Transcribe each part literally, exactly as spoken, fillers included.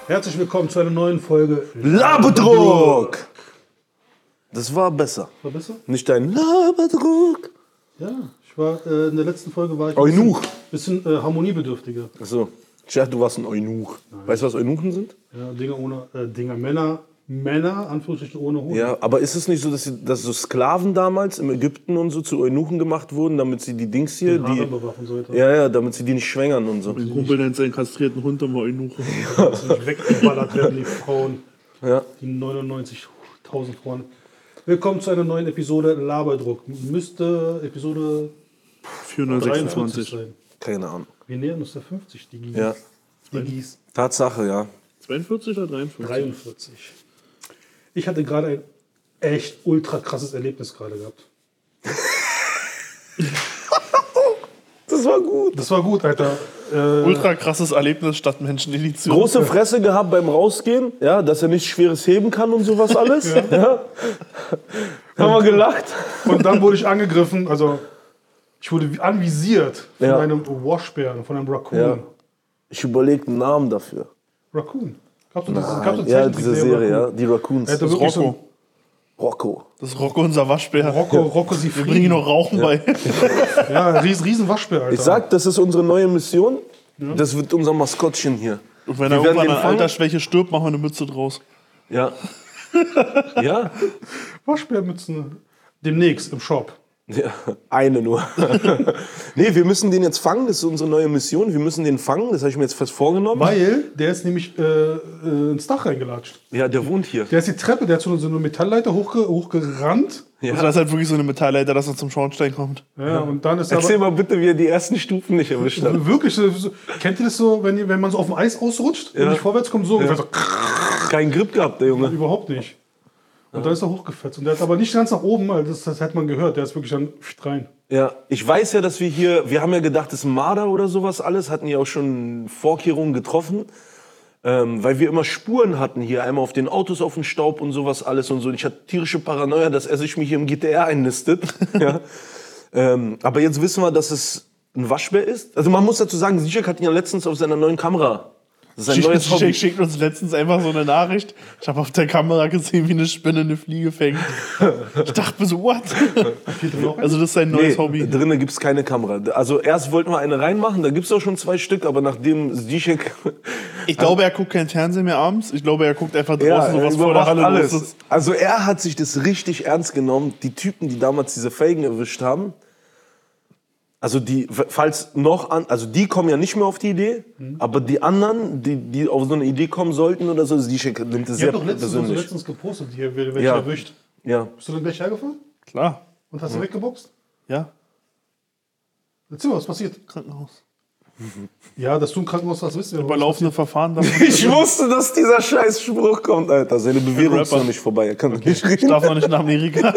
Herzlich willkommen zu einer neuen Folge Laberdruck! Das war besser. War besser? Nicht dein Laberdruck. Ja, ich war äh, in der letzten Folge war ich Eunuch. ein bisschen, bisschen äh, harmoniebedürftiger. Achso. Ich dachte, du warst ein Eunuch. Nein. Weißt du, was Eunuchen sind? Ja, Dinger ohne äh, Dinger, Männer, Männer, Anführungsstrichen ohne Hoden. Ja, aber ist es nicht so, dass, sie, dass so Sklaven damals im Ägypten und so zu Eunuchen gemacht wurden, damit sie die Dings hier, die, bewachen sollten. ja, ja, damit sie die nicht schwängern und so. Mein Kumpel nennt seinen kastrierten Hund immer Eunuche. Ja, dass nicht weggeballert werden, die Frauen. Ja. Die neunundneunzigtausend Frauen. Willkommen zu einer neuen Episode Laberdruck. Müsste Episode vierhundertsechsundzwanzig sein. Keine Ahnung. Wir nähern uns der fünfzig, die Gis. Ja. Die Gis. Tatsache, ja. zweiundvierzig oder dreiundvierzig? dreiundvierzig. Ich hatte gerade ein echt ultra krasses Erlebnis gerade gehabt. Das war gut. Das war gut, Alter. Äh, Ultra krasses Erlebnis statt Menschenedition. Große Fresse gehabt beim Rausgehen, ja, dass er nichts Schweres heben kann und sowas alles. ja. Ja. Haben wir gelacht. Und dann wurde ich angegriffen, also ich wurde anvisiert von Ja. einem Washbären, von einem Raccoon. Ja. Ich überlege einen Namen dafür. Raccoon. Gab's du das? Gab's du Ja, Zeichentrickserie diese Serie, ja, die Raccoons. Er hatte Das ist wirklich so Rocco. Rocco. Das ist Rocco, unser Waschbär. Rocco, Rocco sie Wir bringen ihm noch Rauchen bei. Ja, ein riesen, riesen Waschbär, Alter. Ich sag, das ist unsere neue Mission. Das wird unser Maskottchen hier. Und wenn Wir er werden irgendwann den an fangen. Altersschwäche stirbt, machen wir eine Mütze draus. Ja. Ja? Waschbärmützen. Demnächst im Shop. Ja, eine nur. Nee, wir müssen den jetzt fangen, das ist unsere neue Mission. Wir müssen den fangen, das habe ich mir jetzt fest vorgenommen. Weil der ist nämlich äh, äh, ins Dach reingelatscht. Ja, der wohnt hier. Der ist die Treppe, der hat so eine, so eine Metallleiter hochge hochgerannt. Ja. Also das ist halt wirklich so eine Metallleiter, dass er zum Schornstein kommt. Ja, und dann ist er Erzähl aber mal bitte, wie er die ersten Stufen nicht erwischt hat. wirklich, so, so, kennt ihr das so, wenn, ihr, wenn man so auf dem Eis ausrutscht und Ja. nicht vorwärts kommt, so, ungefähr so Keinen Grip gehabt, der Junge. überhaupt nicht. Und dann ist er hochgefetzt. Und der hat aber nicht ganz nach oben, weil das, das hat man gehört, der ist wirklich dann rein. Ja, ich weiß ja, dass wir hier, wir haben ja gedacht, das ist ein Marder oder sowas alles, hatten ja auch schon Vorkehrungen getroffen, ähm, weil wir immer Spuren hatten hier, einmal auf den Autos, auf den Staub und sowas alles und so. Und ich hatte tierische Paranoia, dass er sich mich hier im G T R einnistet. Ja. Ähm, aber jetzt wissen wir, dass es ein Waschbär ist. Also man muss dazu sagen, Zizek hat ihn ja letztens auf seiner neuen Kamera. Das ist ein neues Hobby. Zizek schickt uns letztens einfach so eine Nachricht. Ich habe auf der Kamera gesehen, wie eine Spinne eine Fliege fängt. Ich dachte mir so, what? Also das ist sein neues Nee, Hobby. drinnen gibt's keine Kamera. Also erst wollten wir eine reinmachen, da gibt's auch schon zwei Stück, aber nachdem Zizek... Ich glaube, er guckt kein Fernsehen mehr abends. Ich glaube, er guckt einfach draußen, Ja, so er was vor der überwacht Halle alles. los ist. Also er hat sich das richtig ernst genommen. Die Typen, die damals diese Felgen erwischt haben, also die, falls noch an, also die kommen ja nicht mehr auf die Idee, mhm. aber die anderen, die, die auf so eine Idee kommen sollten oder so, die nimmt das Ich sehr habe doch letztens, so persönlich. letztens gepostet, hier, wer welche Ja. erwischt. Ja. Bist du dann gleich hergefahren? Klar, Und hast du weggeboxt? ja. Erzähl mal, was passiert? Krankenhaus. Ja, dass du im Krankenhaus warst, wisst ihr. aber was Überlaufende Verfahren. Dann Ich wusste, dass dieser scheiß Spruch kommt, Alter. Seine Bewährung ist Rapper. noch nicht vorbei. Er kann noch nicht ich reden. darf noch nicht nach Amerika.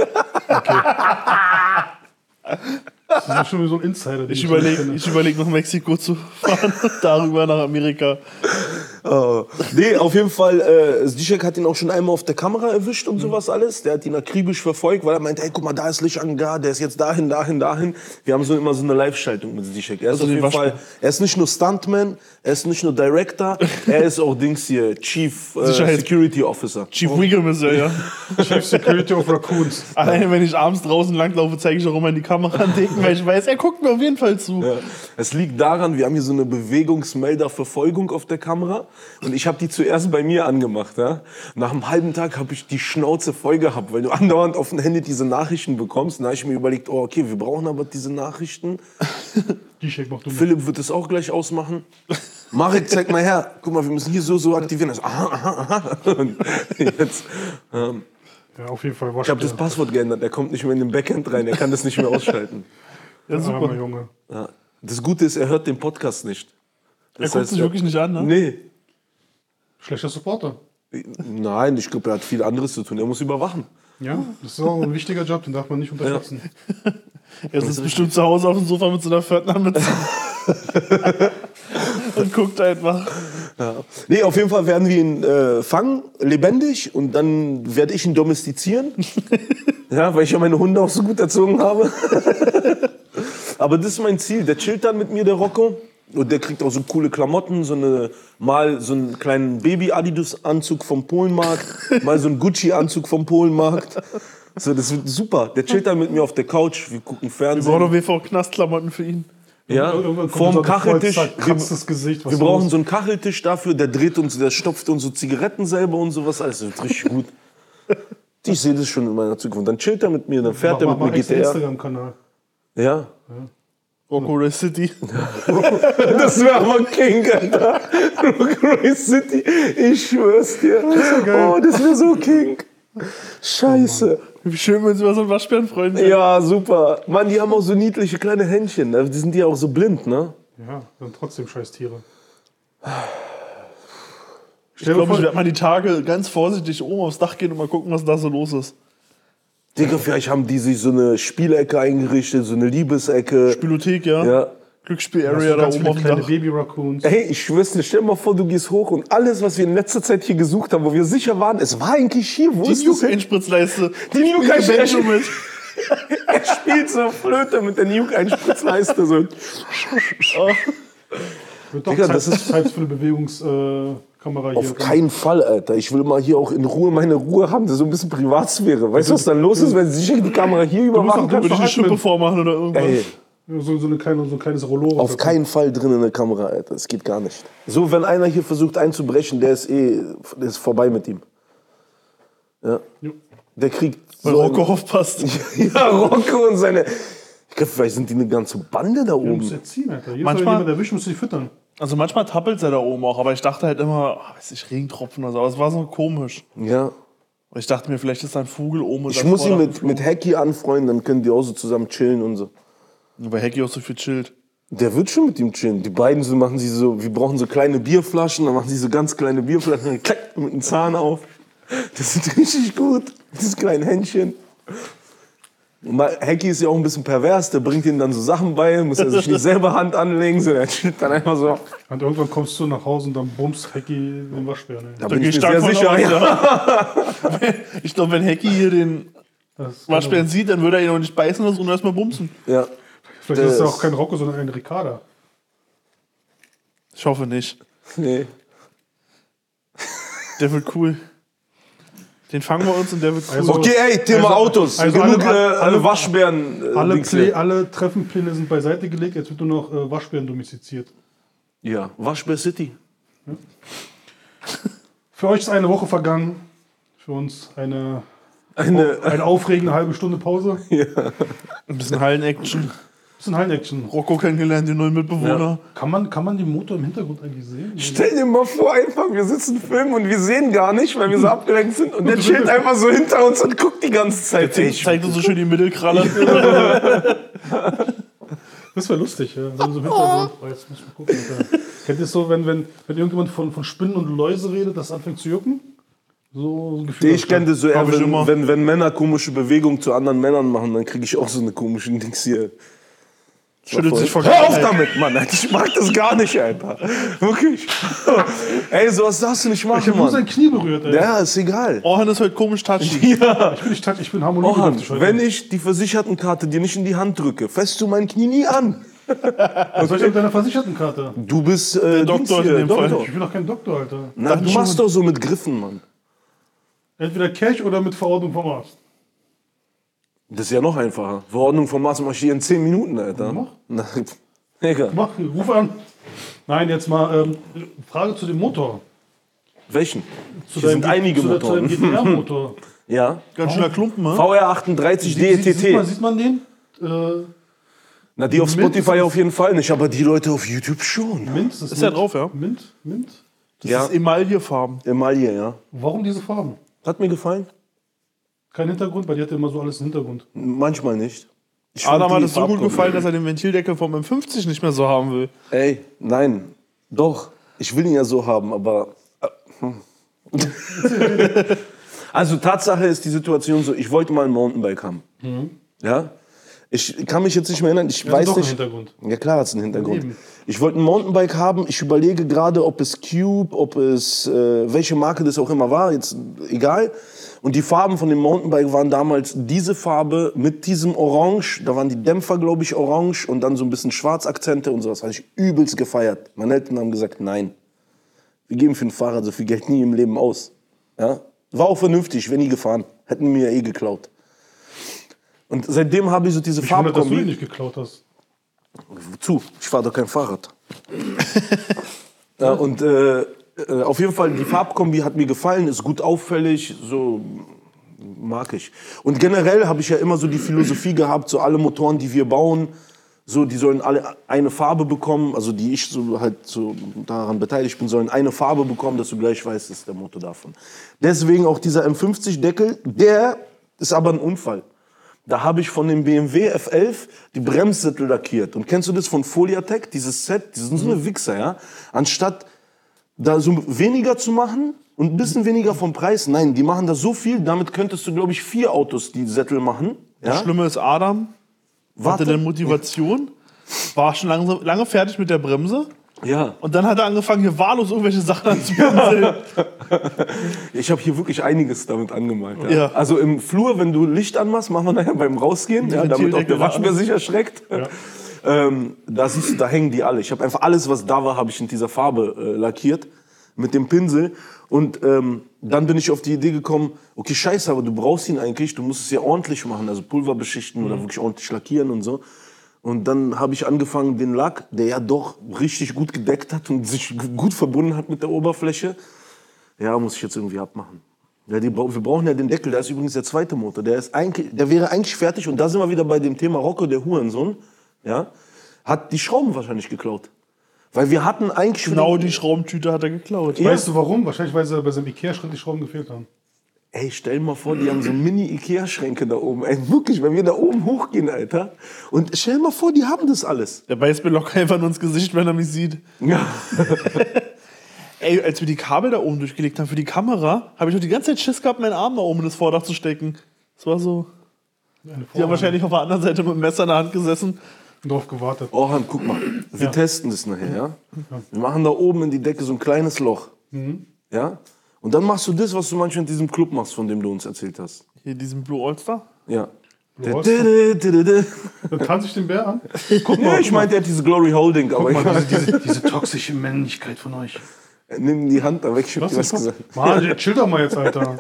Das ist ja schon wie so ein Insider. den Ich nicht überlege, kenne. ich überleg, nach Mexiko zu fahren und darüber nach Amerika. Oh. Nee, auf jeden Fall, äh, Zizek hat ihn auch schon einmal auf der Kamera erwischt und sowas alles. Der hat ihn akribisch verfolgt, weil er meinte, hey, guck mal, da ist Lichtangar, der ist jetzt dahin, dahin, dahin. Wir haben so immer so eine Live-Schaltung mit Zizek. Er ist Also auf den jeden Waschbär. Fall, er ist nicht nur Stuntman, er ist nicht nur Director, er ist auch Dings hier, Chief äh, Sicherheits- Security Officer. Chief Wiggum ist er, ja. Chief Security of Raccoons. Alleine, wenn ich abends draußen langlaufe, zeige ich auch immer in die Kamera und denke, weil ich weiß, er guckt mir auf jeden Fall zu. Ja. Es liegt daran, wir haben hier so eine Bewegungsmelderverfolgung auf der Kamera und ich habe die zuerst bei mir angemacht. Ja? Nach einem halben Tag habe ich die Schnauze voll gehabt, weil du andauernd auf dem Handy diese Nachrichten bekommst. Da habe ich mir überlegt, oh okay, wir brauchen aber diese Nachrichten. Die Shake macht du mit. Philipp wird es auch gleich ausmachen. Marek, zeig mal her. Guck mal, wir müssen hier so, so aktivieren. Das, aha, aha, aha. Und jetzt, ähm, Ja, auf jeden Fall. ich habe das Passwort geändert. Er kommt nicht mehr in den Backend rein. Er kann das nicht mehr ausschalten. Ja, Super. super. Junge. Ja. Das Gute ist, er hört den Podcast nicht. Er Das guckt heißt, sich wirklich nicht an, ne? Nee. Schlechter Supporter. Nein, ich glaube, er hat viel anderes zu tun. Er muss überwachen. Ja, das ist auch ein wichtiger Job, den darf man nicht unterschätzen. Er sitzt bestimmt zu Hause auf dem Sofa mit so einer Pförtnermütze. Und guckt einfach. Ja. Nee, auf jeden Fall werden wir ihn äh, fangen, lebendig, und dann werde ich ihn domestizieren. Ja, weil ich ja meine Hunde auch so gut erzogen habe. Aber das ist mein Ziel. Der chillt dann mit mir, der Rocco. Und der kriegt auch so coole Klamotten, so eine, mal so einen kleinen Baby-Adidas-Anzug vom Polenmarkt, mal so einen Gucci-Anzug vom Polenmarkt. So, das wird super. Der chillt dann mit mir auf der Couch, wir gucken Wir Fernsehen. brauchen auf jeden Fall auch Knastklamotten für ihn. Ja, Irgendwann kommt vorm so ein Kacheltisch. Kreuz, Wir, kratzt das Gesicht, was wir los? brauchen so einen Kacheltisch dafür, der dreht uns, der stopft uns so Zigaretten selber und sowas. Alles das wird richtig gut. Ich sehe das schon in meiner Zukunft. Dann chillt er mit mir, dann fährt Mach, er mach mit mal mir G extra T R. Instagram-Kanal. Ja. Rocco Ray City. Das wäre aber King, Alter. Rockaway City, ich schwör's dir. Oh, das wäre so King. Scheiße. Wie schön, wenn sie mal so einen Waschbären freuen können. Ja, super. Mann, die haben auch so niedliche kleine Händchen. Die sind ja auch so blind, ne? Ja, sind trotzdem scheiß Tiere. Ich glaube, ich werde mal die Tage ganz vorsichtig oben aufs Dach gehen und mal gucken, was da so los ist. Digga, vielleicht haben die sich so eine Spielecke eingerichtet, so eine Liebesecke. Spielothek, ja. Ja. Glücksspiel-Area da ganz oben viele auf dem kleine Dach. Baby-Raccoons. Ey, ich schwör's dir, stell dir mal vor, du gehst hoch und alles, was wir in letzter Zeit hier gesucht haben, wo wir sicher waren, es war eigentlich hier. Wo Die ist das hin? Nuke-Einspritzleiste. Die Nuke Spielt Banjo Einspritzleiste. mit. Er spielt so Flöte mit der Nuke-Einspritzleiste. So. Wird doch Digga, Zeit, das ist- Zeit für eine Bewegungskamera Auf hier. keinen Fall, Alter. Ich will mal hier auch in Ruhe meine Ruhe haben, das ist so ein bisschen Privatsphäre. Weißt du, was dann los ist, wenn sie sicher die Kamera hier überwachen doch- kann? du Würde ich eine Admin. Schippe vormachen oder irgendwas. Ey, So, so, eine kleine, so ein kleines Rollo. auf keinen Fall drin in der Kamera, Alter. Das geht gar nicht. So, wenn einer hier versucht einzubrechen, der ist eh, der ist vorbei mit ihm. Ja. Jo. Der kriegt Weil so Rocco ein- aufpasst. Ja, Rocco und seine... Ich glaube, vielleicht sind die eine ganze Bande da Du musst oben. erziehen, Alter. Jedes Mal, wenn Manchmal- jemand erwischt, musst du die füttern. Also manchmal tappelt er da oben auch, aber ich dachte halt immer, ah, weiß ich, Regentropfen oder so. Aber es war so komisch. Ja. Aber ich dachte mir, vielleicht ist da ein Vogel oben. Und Ich das muss ihn Vordach mit, geflogen. mit Hacky anfreunden, dann können die auch so zusammen chillen und so. Weil Hacky auch so viel chillt. Der wird schon mit ihm chillen. Die beiden so machen sie so, wir brauchen so kleine Bierflaschen, dann machen sie so ganz kleine Bierflaschen, dann klack, mit dem Zahn auf. Das ist richtig gut. Dieses kleine Händchen. Und mal- Hacky ist ja auch ein bisschen pervers, der bringt ihnen dann so Sachen bei, muss er sich nicht selber Hand anlegen, sondern er chillt dann einfach so. Und irgendwann kommst du nach Hause und dann bummst Hacky den Waschbären. Ey. Da Da bin geh ich ich mir sehr stark sicher. von aus, Ja. ja. Ich glaube, wenn Hacky hier den Das ist Waschbären sieht, dann würde er ihn auch nicht beißen lassen und erstmal bumsen. Ja. Vielleicht ist es ja das- auch kein Rocco, sondern ein Ricarda. Ich hoffe nicht. Nee. Der wird cool. Den fangen wir uns und der wird cool. Also- Okay, ey, Thema Also- Autos. also Genug alle- äh, alle- Waschbären. Äh, Alle, Dings Play, hier. alle Treffenpläne sind beiseite gelegt, jetzt wird nur noch äh, Waschbären domestiziert. Ja, Waschbär City. Für euch ist eine Woche vergangen. Für uns eine, Eine, eine aufregende halbe Stunde Pause. Ein bisschen Hallen-Action. Bisschen Hallen-Action. Rocco kennengelernt, den neuen Mitbewohner. Kann man, kann man den Motor im Hintergrund eigentlich sehen? Stell dir mal vor, einfach, wir sitzen filmen und wir sehen gar nicht, weil wir so abgelenkt sind. Und der chillt einfach so hinter uns und guckt die ganze Zeit. Ey, ich- Zeigt uns so schön die Mittelkralle. Das wäre lustig, ja. So, so im Hintergrund. Oh, jetzt muss ich mal gucken. Alter. Kennt ihr es so, wenn, wenn, wenn irgendjemand von, von Spinnen und Läuse redet, das anfängt zu jucken? So, so ein Gefühl. Ich kenne das so eher, Hab ich wenn, immer. wenn, wenn Männer komische Bewegungen zu anderen Männern machen, dann kriege ich auch so eine komische Dings hier. Schüttelt sich vor Hör auf Geilheit. damit, Mann. Alter. Ich mag das gar nicht, Alter. Wirklich. Ey, sowas darfst du nicht Ich habe machen, nur sein Mann. Knie berührt, ey. Ja, ist egal. Orhan ist heute komisch touchy. Ich bin nicht touch, ich bin Ohan, harmoniebedürftig heute. wenn ich die Versichertenkarte dir nicht in die Hand drücke, fässt du mein Knie nie an. Was soll ich mit deiner Versichertenkarte? Du bist äh, Doktor Dings in hier, dem Fall. Doktor. Ich bin doch kein Doktor, Alter. Na, du machst doch so mit Griffen, Mann. Entweder Cash oder mit Verordnung vom Arzt. Das ist ja noch einfacher. Verordnung vom Arzt mach ich hier in zehn Minuten, Alter. Mach. Na, Digga. Mach, ruf an. Nein, jetzt mal ähm, Frage zu dem Motor. Welchen? Zu Hier sind deinem- einige zu, der- zu deinem Motoren. G T R-Motor. Ja. Ganz schöner Klumpen, ne? V R achtunddreißig D E T Sieht man, T. sieht man den? Äh, Na, die auf Mint? Spotify auf jeden Fall nicht, aber die Leute auf YouTube schon. Mint? Das Ist ja Mint. drauf, ja. Mint? Mint? Das Ja. ist Emaillefarben. Emaille, ja. Warum diese Farben? Hat mir gefallen. Kein Hintergrund, weil die hat ja immer so alles im Hintergrund. Manchmal nicht. Ich fand Adam hat die es so gut Farbkombi- gefallen, dass er den Ventildeckel vom M fünfzig nicht mehr so haben will. Ey, nein. Doch. Ich will ihn ja so haben, aber. äh, hm. Also Tatsache ist die Situation so, ich wollte mal ein Mountainbike haben. Ja? Ich kann mich jetzt nicht mehr erinnern, ich Ja, weiß doch einen nicht. Hintergrund. Ja klar hat es einen Hintergrund. Eben. Ich wollte ein Mountainbike haben. Ich überlege gerade, ob es Cube, ob es äh, welche Marke das auch immer war, jetzt egal. Und die Farben von dem Mountainbike waren damals diese Farbe mit diesem Orange. Da waren die Dämpfer, glaube ich, orange und dann so ein bisschen Schwarzakzente und sowas. Habe ich übelst gefeiert. Meine Eltern haben gesagt, nein, wir geben für ein Fahrrad so viel Geld nie im Leben aus. Ja? War auch vernünftig, wäre nie gefahren. Hätten mir ja eh geklaut. Und seitdem habe ich so diese Ich wundere, dass du Farbkombi. ihn nicht geklaut hast. Wozu? Ich fahre doch kein Fahrrad. Ja, und äh, äh, auf jeden Fall, die Farbkombi hat mir gefallen, ist gut auffällig, so mag ich. Und generell habe ich ja immer so die Philosophie gehabt, so alle Motoren, die wir bauen, so, die sollen alle eine Farbe bekommen, also die ich so halt so daran beteiligt bin, sollen eine Farbe bekommen, dass du gleich weißt, das ist der Motor davon. Deswegen auch dieser M fünfzig Deckel, der ist aber ein Unfall. Da habe ich von dem B M W F elf die Bremssättel lackiert. Und kennst du das von Foliatec, dieses Set? Die sind so eine Wichser, ja? Anstatt da so weniger zu machen und ein bisschen weniger vom Preis, nein, die machen da so viel, damit könntest du, glaube ich, vier Autos die Sättel machen. Das Ja? Schlimme ist, Adam Warte. hatte dann Motivation, war schon lange, lange fertig mit der Bremse. Ja. Und dann hat er angefangen, hier wahllos irgendwelche Sachen anzupinseln. Ich habe hier wirklich einiges damit angemalt. Ja. Ja. Also im Flur, wenn du Licht anmachst, machen wir nachher beim Rausgehen, ja, damit auch Ventildeckel der Waschbär an. sich erschreckt. Ja. Ähm, da siehst du, da hängen die alle. Ich habe einfach alles, was da war, habe ich in dieser Farbe äh, lackiert mit dem Pinsel. Und ähm, dann bin ich auf die Idee gekommen, okay, scheiße, aber du brauchst ihn eigentlich, du musst es ja ordentlich machen, also Pulver beschichten oder wirklich ordentlich lackieren und so. Und dann habe ich angefangen, den Lack, der ja doch richtig gut gedeckt hat und sich gut verbunden hat mit der Oberfläche, ja, muss ich jetzt irgendwie abmachen. Ja, die, wir brauchen ja den Deckel, da ist übrigens der zweite Motor. Der, ist eigentlich, der wäre eigentlich fertig und da sind wir wieder bei dem Thema Rocco, der Hurensohn, ja, hat die Schrauben wahrscheinlich geklaut. Weil wir hatten eigentlich... Genau die Schraubentüte hat er geklaut. Ja. Weißt du warum? Wahrscheinlich, weil sie bei seinem Ikea-Schritt die Schrauben gefehlt haben. Ey, stell dir mal vor, die haben so Mini-Ikea-Schränke da oben. Ey, wirklich, wenn wir da oben hochgehen, Alter. Und stell dir mal vor, die haben das alles. Der beißt mir locker einfach nur ins Gesicht, wenn er mich sieht. Ja. Ey, als wir die Kabel da oben durchgelegt haben für die Kamera, habe ich doch die ganze Zeit Schiss gehabt, meinen Arm da oben in das Vordach zu stecken. Das war so... Die haben wahrscheinlich auf der anderen Seite mit dem Messer in der Hand gesessen. Drauf gewartet. Orhan, guck mal, wir Ja. testen das nachher, ja? Wir machen da oben in die Decke so ein kleines Loch, ja? Und dann machst du das, was du manchmal in diesem Club machst, von dem du uns erzählt hast. Hier diesen Blue All-Star. Ja. Blue All-Star? Dann tanze ich den Bär an. Guck Ja, mal, ich meinte, er hat diese Glory Holding, aber guck mal ich diese, diese, diese toxische Männlichkeit von euch. nimm die Hand da weg, ich hab Was dir was ist das? gesagt. Mann, chill doch mal jetzt, Alter.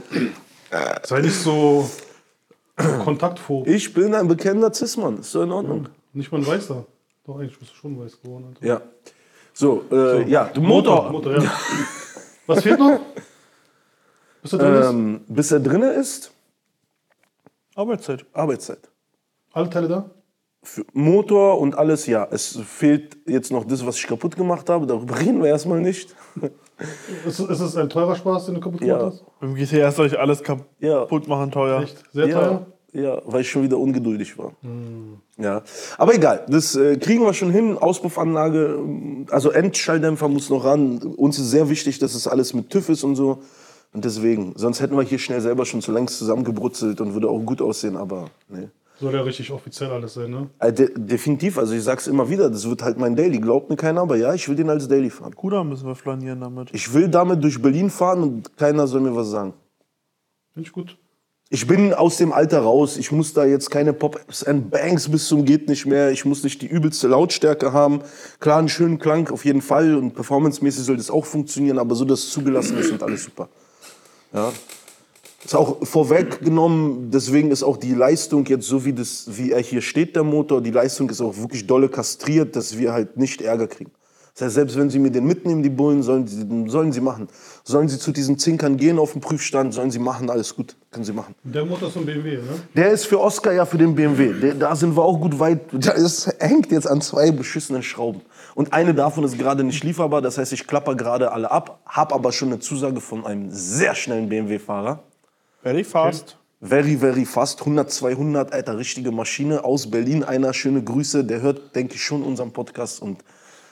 Sei nicht so kontaktphob. Ich bin ein bekennender Cis-Mann, ist so in Ordnung. Nicht mal ein Weißer. Doch, eigentlich bist du schon weiß geworden, Alter. Ja. So, äh, ja, du Motor. Motor, ja. Was fehlt noch? Bis er drin ist? Ähm, bis er drinne ist, Arbeitszeit. Arbeitszeit. Alle Teile da? Für Motor und alles, ja. Es fehlt jetzt noch das, was ich kaputt gemacht habe. Darüber reden wir erstmal nicht. Ist, ist es ein teurer Spaß, den du kaputt gemacht Ja. hast? Beim G T A soll ich alles kaputt Ja. machen, teuer. Echt? Sehr Ja, teuer? ja, weil ich schon wieder ungeduldig war. Ja. Aber egal, das äh, kriegen wir schon hin. Auspuffanlage, also Endschalldämpfer muss noch ran. Uns ist sehr wichtig, dass es alles mit TÜV ist und so. Und deswegen, sonst hätten wir hier schnell selber schon zu längst zusammengebrutzelt und würde auch gut aussehen, aber ne. Soll ja richtig offiziell alles sein, ne? Äh, de definitiv, also ich sag's immer wieder, das wird halt mein Daily. Glaubt mir keiner, aber ja, ich will den als Daily fahren. Kuda müssen wir flanieren damit. Ich will damit durch Berlin fahren und keiner soll mir was sagen. Finde ich gut. Ich bin aus dem Alter raus. Ich muss da jetzt keine Pop-Ups and Bangs bis zum geht nicht mehr. Ich muss nicht die übelste Lautstärke haben. Klar, einen schönen Klang auf jeden Fall und performancemäßig soll das auch funktionieren, aber so, dass es zugelassen ist und alles super. Ja. Ist auch vorweggenommen, deswegen ist auch die Leistung jetzt so, wie, das, wie er hier steht, der Motor, die Leistung ist auch wirklich dolle kastriert, dass wir halt nicht Ärger kriegen. Das heißt, selbst wenn sie mir den mitnehmen, die Bullen, sollen sie, sollen sie machen. Sollen sie zu diesen Zinkern gehen auf den Prüfstand, sollen sie machen, alles gut, können sie machen. Der Motor ist von B M W, ne? Der ist für Oscar ja für den B M W. Der, da sind wir auch gut weit. Das hängt jetzt an zwei beschissenen Schrauben. Und eine davon ist gerade nicht lieferbar. Das heißt, ich klapper gerade alle ab, habe aber schon eine Zusage von einem sehr schnellen B M W-Fahrer. Very fast. Very, very fast. hundert, zweihundert, Alter, richtige Maschine aus Berlin. Einer, schöne Grüße. Der hört, denke ich, schon unseren Podcast und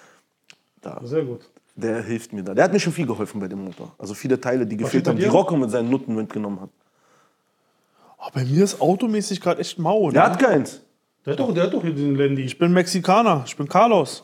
Sehr gut. der hilft mir da. Der hat mir schon viel geholfen bei dem Motor. Also viele Teile, die gefehlt steht bei haben, die dir? Rocco mit seinen Nutten mitgenommen hat. Oh, bei mir ist automäßig gerade echt mau. Der Ne? hat keins. Der hat doch, der hat doch hier den Landy. Ich bin Mexikaner. Ich bin Carlos.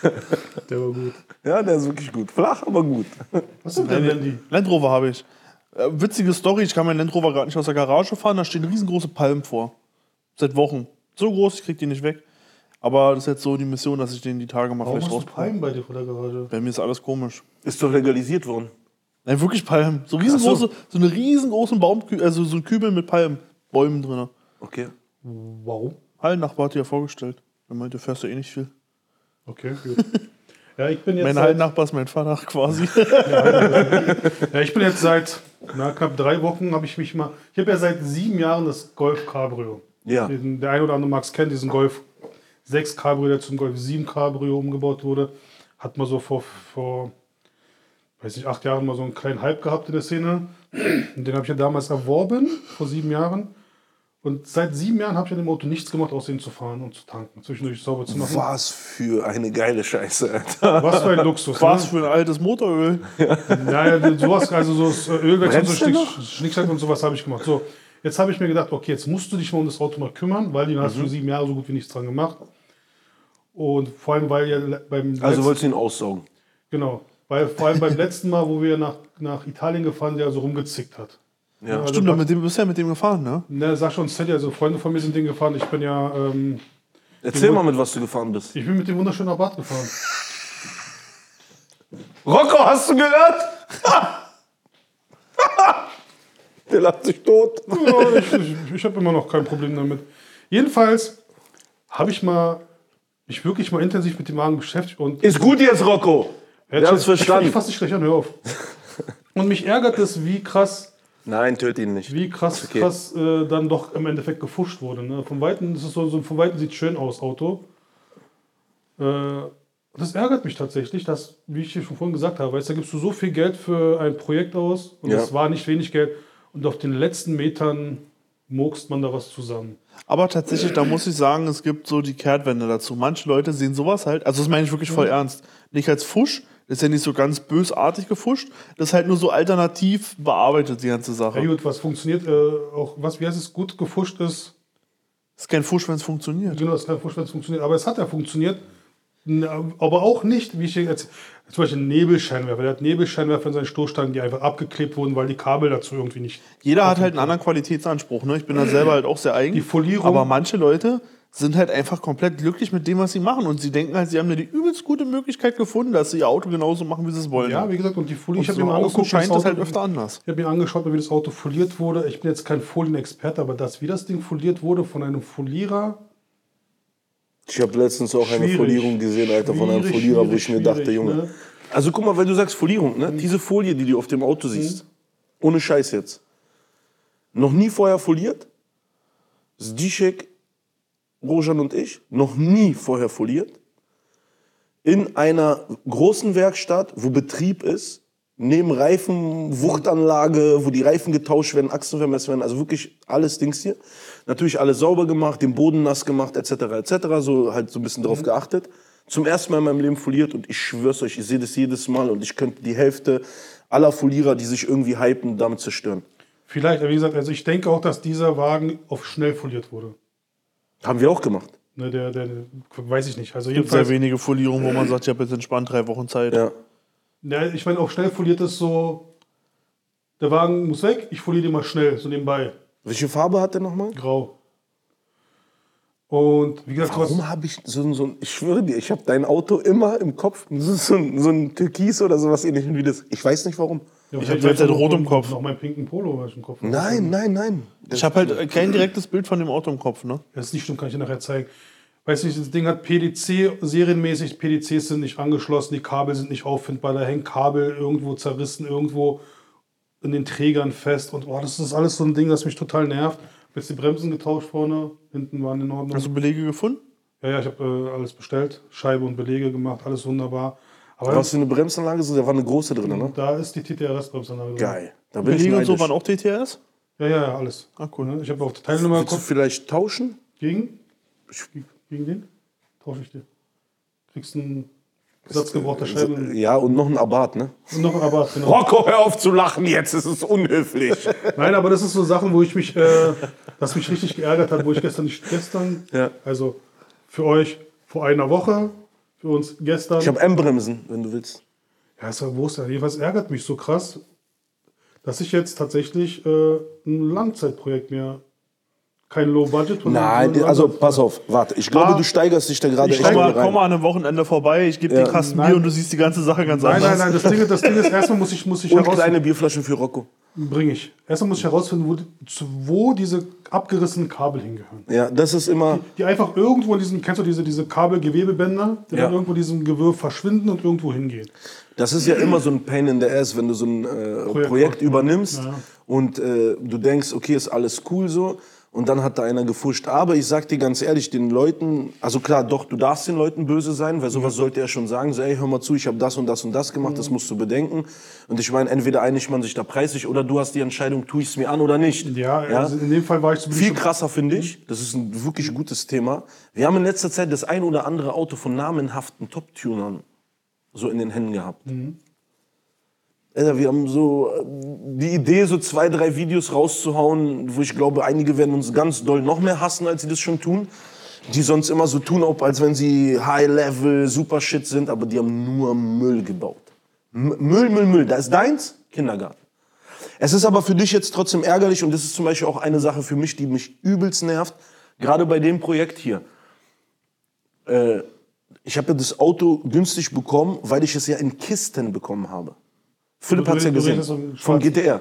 Der war gut. Ja, der ist wirklich gut. Flach, aber gut. Was ist denn der Landy? Land Rover habe ich. Äh, witzige Story, ich kann meinen Land Rover gerade nicht aus der Garage fahren, da stehen riesengroße Palmen vor. Seit Wochen. So groß, ich krieg die nicht weg. Aber das ist jetzt so die Mission, dass ich den die Tage mal Warum vielleicht hast du rausbringe. Palmen bei dir vor der Garage? Bei mir ist alles komisch. Ist doch legalisiert worden. Nein, wirklich Palmen. So riesengroße, so eine riesengroßen Baum, also so ein Kübel mit Palmen, Bäumen drin. Okay. Warum? Hallennachbar hat dir ja vorgestellt. Er meinte, fährst du eh nicht viel. Okay, gut. Ja, ich bin jetzt Mein seit, Hallennachbar ist mein Vater quasi. ja, ich bin jetzt seit na, knapp drei Wochen, habe ich mich mal. Ich habe ja seit sieben Jahren das Golf Cabrio. Ja. Den, der ein oder andere mag es kennen, diesen Golf sechs Cabrio, der zum Golf sieben Cabrio umgebaut wurde. Hat man so vor, vor weiß nicht, acht Jahren mal so einen kleinen Hype gehabt in der Szene. Und den habe ich ja damals erworben, vor sieben Jahren. Und seit sieben Jahren habe ich an dem Auto nichts gemacht, außer ihn zu fahren und zu tanken. Zwischendurch sauber zu machen. Was für eine geile Scheiße, Alter. Was für ein Luxus. Was Ne? für ein altes Motoröl. Naja, sowas, also so das Ölwechsel und so Bremst der Schnick, Schnickschnack und sowas habe ich gemacht. So, jetzt habe ich mir gedacht, okay, jetzt musst du dich mal um das Auto mal kümmern, weil du hast für sieben Jahre so gut wie nichts dran gemacht. Und vor allem, weil ja beim Also letzten, wolltest du ihn aussaugen? genau, weil vor allem beim letzten Mal, wo wir nach, nach Italien gefahren, der so rumgezickt hat. Ja. also Stimmt, mit dem, du bist ja mit dem gefahren, ne? Ne, Sascha und Sally, also Freunde von mir sind den gefahren. Ich bin ja, ähm, Erzähl mal, mit was du gefahren bist. ich bin mit dem wunderschönen Abarth gefahren. Rocco, hast du gehört? Der lacht sich tot. Ja, ich ich, ich habe immer noch kein Problem damit. Jedenfalls habe ich mal, mich wirklich mal intensiv mit dem Wagen beschäftigt und Ist gut jetzt, Rocco. Wir haben es ich, ich verstanden. fasse dich gleich an, hör auf. Und mich ärgert es, wie krass, Nein, töte ihn nicht. wie krass, Okay. krass äh, dann doch im Endeffekt gefuscht wurde. Ne? Von Weitem ist es so, so von Weitem sieht schön aus, Auto. Äh, das ärgert mich tatsächlich, dass, wie ich dir schon vorhin gesagt habe, weißt, da gibst du so viel Geld für ein Projekt aus und Ja. das war nicht wenig Geld und auf den letzten Metern murkst man da was zusammen. Aber tatsächlich, da muss ich sagen, es gibt so die Kehrtwende dazu. Manche Leute sehen sowas halt, also das meine ich wirklich voll ernst, nicht als Fusch, das ist ja nicht so ganz bösartig gefuscht, das ist halt nur so alternativ bearbeitet, die ganze Sache. Ja gut, was funktioniert, äh, auch was, wie heißt es, gut gefuscht ist, Das ist kein Fusch, wenn es funktioniert. genau, das ist kein Fusch, wenn es funktioniert, aber es hat ja funktioniert, N- aber auch nicht, wie ich jetzt, zum Beispiel ein Nebelscheinwerfer, der hat Nebelscheinwerfer in seinen Stoßstangen, die einfach abgeklebt wurden, weil die Kabel dazu irgendwie nicht. Jeder hat halt einen anderen Qualitätsanspruch, ne? Ich bin da selber halt auch sehr eigen. Die Folierung- Aber manche Leute sind halt einfach komplett glücklich mit dem, was sie machen. Und sie denken halt, sie haben ja die übelst gute Möglichkeit gefunden, dass sie ihr Auto genauso machen, wie sie es wollen. Ja, wie gesagt, und die Folie, ich Und habe so mir mal außen angeguckt, wie scheint das Auto- halt öfter anders. Ich habe mir angeschaut, wie das Auto foliert wurde. Ich bin jetzt kein Folienexperte, aber das, wie das Ding foliert wurde von einem Folierer. Ich habe letztens auch eine Schwierig. Folierung gesehen, Alter, von einem Schwierig, Folierer, wo ich schwierig, mir dachte, schwierig, Junge. ne? Also guck mal, weil du sagst Folierung, ne? Diese Folie, die du auf dem Auto siehst, ohne Scheiß jetzt. Noch nie vorher foliert. Zdiszek, Rojan und ich, noch nie vorher foliert. In einer großen Werkstatt, wo Betrieb ist, neben Reifen, Wuchtanlage, wo die Reifen getauscht werden, Achsen vermessen werden, also wirklich alles Dings hier. Natürlich alles sauber gemacht, den Boden nass gemacht, et cetera et cetera. So halt so ein bisschen drauf geachtet. Zum ersten Mal in meinem Leben foliert und ich schwör's euch, ich sehe das jedes Mal und ich könnte die Hälfte aller Folierer, die sich irgendwie hypen, damit zerstören. Vielleicht, aber wie gesagt, also ich denke auch, dass dieser Wagen auf schnell foliert wurde. Haben wir auch gemacht. Ne, der, der, weiß ich nicht. Also Es gibt sehr jedenfalls, wenige Folierungen, wo man sagt, ich habe jetzt entspannt drei Wochen Zeit. Ja. ja, ich meine, auf schnell foliert ist so, der Wagen muss weg, ich foliere den mal schnell, so nebenbei. Welche Farbe hat der nochmal? Grau. Und wie gesagt, was, Warum habe ich so, ein- so ein, ich schwöre dir, ich habe dein Auto immer im Kopf, so, so, ein, so ein Türkis oder sowas ähnliches wie das. Ich weiß nicht warum. ja, ich hab jetzt halt noch- rot im Kopf. Noch meinen pinken Polo im Kopf. Nein, nein, nein. Ich habe halt kein direktes Bild von dem Auto im Kopf, ne? Das ist nicht stimmt, kann ich dir nachher zeigen. Weiß nicht, das Ding hat P D C serienmäßig, P D Cs sind nicht angeschlossen, die Kabel sind nicht auffindbar, da hängen Kabel irgendwo zerrissen, irgendwo in den Trägern fest und oh, das ist alles so ein Ding, das mich total nervt. Hab jetzt die Bremsen getauscht vorne, hinten waren in Ordnung. Hast du Belege gefunden? Ja, ja, ich habe äh, alles bestellt, Scheibe und Belege gemacht, alles wunderbar. Aber Was für eine Bremsanlage? So, da war eine große drin, ne? da ist die T T R S-Bremsanlage drin. Geil. Da bin ich Belege und so neidisch. waren auch T T S? Ja, ja, ja, alles. Ah, cool. Ich habe auf die Teilnummer Willst du geguckt. vielleicht tauschen? Gegen? Gegen den? Tausche ich dir. Kriegst einen Satz gebrauchter Scheiben. Ja, und noch ein Abarth, ne? Und noch ein Rabatt, genau. Rocco, hör auf zu lachen jetzt, es ist unhöflich. Nein, aber das ist so Sachen, wo ich mich, äh, das mich richtig geärgert hat, wo ich gestern nicht, gestern, Ja. also für euch vor einer Woche, für uns gestern. Ich habe M-Bremsen, wenn du willst. Ja, ist ja Wurst. Jedenfalls ärgert mich so krass. dass ich jetzt tatsächlich äh, ein Langzeitprojekt mir, kein Low-Budget. Nein, sondern- also pass auf, warte. Ich glaube, Ah, du steigerst dich da gerade Ich echt komm mal, rein. komm mal an einem Wochenende vorbei, ich gebe Ja. dir einen Kasten Nein. Bier und du siehst die ganze Sache ganz Nein, anders. nein, nein, das Ding, ist- das Ding ist, erstmal muss ich, muss ich Und herausfinden, kleine Bierflaschen für Rocco. bringe ich. Erstmal muss ich herausfinden, wo, die- zu- wo diese abgerissenen Kabel hingehören. Ja, das ist immer. Die einfach irgendwo in diesem, kennst du diese, diese Kabelgewebebänder, die Ja. dann irgendwo in diesem Gewirr verschwinden und irgendwo hingehen. Das ist ja immer so ein Pain in the ass, wenn du so ein äh, Projekt, Projekt übernimmst Ja. und äh, du denkst, okay, ist alles cool so. Und dann hat da einer gefuscht. Aber ich sag dir ganz ehrlich, den Leuten, also klar, doch, du darfst den Leuten böse sein, weil sowas sollte er schon sagen. So, ey, hör mal zu, ich habe das und das und das gemacht, das musst du bedenken. Und ich meine, entweder einigt man sich da preislich oder du hast die Entscheidung, tue ich es mir an oder nicht. Ja, Also in dem Fall war ich so Viel krasser finde ich, das ist ein wirklich gutes Thema. Wir haben in letzter Zeit das ein oder andere Auto von namenhaften Top-Tunern so in den Händen gehabt. Mhm. Alter, wir haben so äh, die Idee, so zwei, drei Videos rauszuhauen, wo ich glaube, einige werden uns ganz doll noch mehr hassen, als sie das schon tun. Die sonst immer so tun, als wenn sie High-Level, super Shit sind, aber die haben nur Müll gebaut. M Müll, Müll, Müll. Da ist deins, Kindergarten. Es ist aber für dich jetzt trotzdem ärgerlich und das ist zum Beispiel auch eine Sache für mich, die mich übelst nervt, gerade bei dem Projekt hier. Äh, ich habe ja das Auto günstig bekommen, weil ich es ja in Kisten bekommen habe. Philipp Du hat es ja redest- du gesehen, redest um vom schwarz- G T R.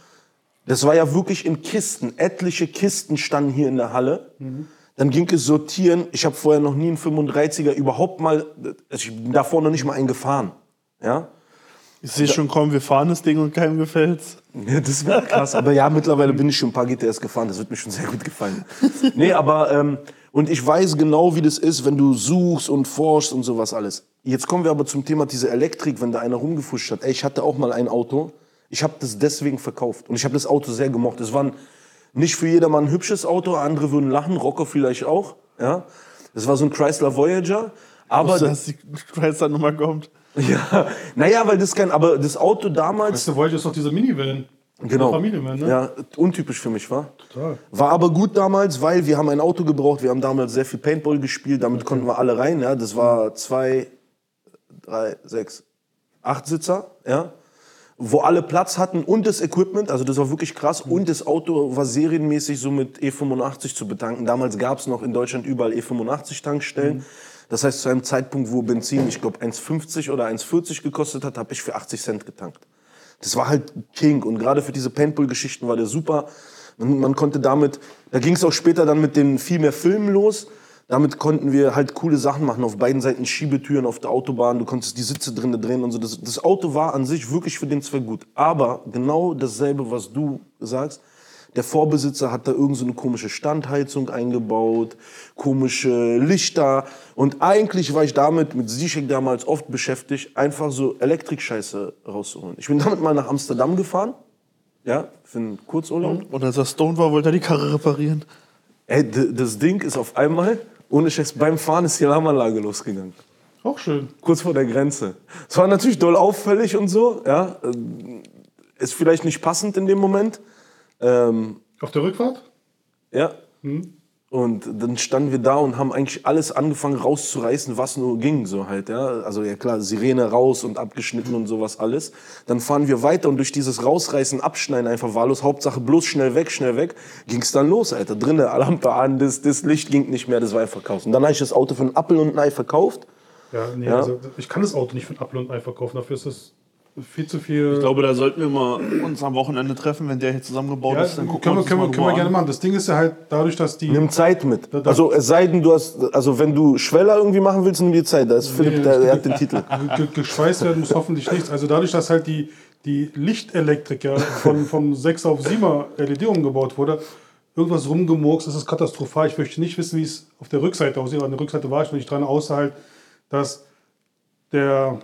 Das war ja wirklich in Kisten. Etliche Kisten standen hier in der Halle. Dann ging es sortieren. Ich habe vorher noch nie einen fünfunddreißiger überhaupt mal, also ich bin davor noch nicht mal einen gefahren. Ja? Ich sehe schon, komm, wir fahren das Ding und keinem gefällt's. Ja, das wäre krass. Aber ja, mittlerweile bin ich schon ein paar G T S gefahren. Das wird mir schon sehr gut gefallen. Nee, aber, ähm, und ich weiß genau, wie das ist, wenn du suchst und forschst und sowas alles. Jetzt kommen wir aber zum Thema diese Elektrik, wenn da einer rumgefuscht hat. Ey, ich hatte auch mal ein Auto. Ich habe das deswegen verkauft. Und ich habe das Auto sehr gemocht. Es war ein, nicht für jedermann ein hübsches Auto. Andere würden lachen, Rocker vielleicht auch. Ja. Das war so ein Chrysler Voyager. Aber, Aber dass die Chrysler-Nummer kommt. ja, naja, weil das kein, aber das Auto damals, Weißt du, wollte ist doch diese Minivan. genau, Familienvan, ne? ja, untypisch für mich, war. Total. War aber gut damals, weil wir haben ein Auto gebraucht, wir haben damals sehr viel Paintball gespielt, damit konnten wir alle rein, ja, das war zwei, drei, sechs, acht Sitzer, ja, wo alle Platz hatten und das Equipment, also das war wirklich krass, und das Auto war serienmäßig so mit E fünfundachtzig zu betanken. Damals gab es noch in Deutschland überall E fünfundachtzig Tankstellen. Das heißt, zu einem Zeitpunkt, wo Benzin, ich glaube, eins fünfzig oder eins vierzig gekostet hat, habe ich für achtzig Cent getankt. Das war halt King. Und gerade für diese Paintball-Geschichten war der super. Man, man konnte damit, da ging es auch später dann mit den viel mehr Filmen los. Damit konnten wir halt coole Sachen machen. Auf beiden Seiten Schiebetüren auf der Autobahn. Du konntest die Sitze drinnen drehen und so. Das, das Auto war an sich wirklich für den Zweck gut. Aber genau dasselbe, was du sagst, der Vorbesitzer hat da irgend so eine komische Standheizung eingebaut, komische Lichter. Und eigentlich war ich damit, mit Zizek damals oft beschäftigt, einfach so Elektrikscheiße rauszuholen. Ich bin damit mal nach Amsterdam gefahren, ja, für einen Kurzurlaub. Und als er stoned war, wollte er die Karre reparieren. Ey, d- das Ding ist auf einmal, ohne Scheiß, beim Fahren ist die Alarmanlage losgegangen. Auch schön. Kurz vor der Grenze. Es war natürlich doll auffällig und so, ja. ähm, Ist vielleicht nicht passend in dem Moment. Ähm, Auf der Rückfahrt? Ja. Und dann standen wir da und haben eigentlich alles angefangen rauszureißen, was nur ging, so halt, ja. Also ja klar, Sirene raus und abgeschnitten und sowas alles. Dann fahren wir weiter und durch dieses Rausreißen, Abschneiden einfach wahllos, Hauptsache bloß schnell weg, schnell weg, ging's dann los, Alter. Drinnen, Lampe an, das, das Licht ging nicht mehr, das war verkauft. Und dann habe ich das Auto für einen Appel und ein Ei verkauft. Ja, nee, Ja. Also ich kann das Auto nicht für ein Apfel und Ei verkaufen. Dafür ist es viel zu viel. Ich glaube, da sollten wir mal uns am Wochenende treffen, wenn der hier zusammengebaut ja, ist. Dann gucken können wir, uns das können wir, mal können wir in gerne Ruhe machen. Das Ding ist ja halt dadurch, dass die. Nimm Zeit mit. Da- Also es sei denn, du hast, also wenn du Schweller irgendwie machen willst, nimm dir Zeit. Da ist Philipp, Nee, der, der hat den Titel. ge- geschweißt werden muss hoffentlich nichts. Also dadurch, dass halt die, die Lichtelektrik ja von, vom sechs auf siebener L E D umgebaut wurde, irgendwas rumgemurkst, das ist katastrophal. Ich möchte nicht wissen, wie es auf der Rückseite aussieht. An der Rückseite war ich noch nicht dran, außer halt, dass der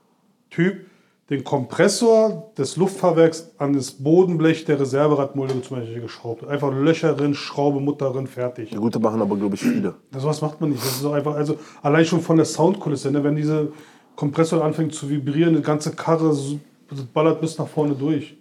Typ den Kompressor des Luftfahrwerks an das Bodenblech der Reserveradmulde zum Beispiel geschraubt hat. Einfach Löcher drin, Schraube, Mutter drin, fertig. Die Gute machen aber, glaube ich, viele. So was macht man nicht. Das ist doch einfach, also allein schon von der Soundkulisse, ne? Wenn diese Kompressor anfängt zu vibrieren, die ganze Karre so- ballert bis nach vorne durch.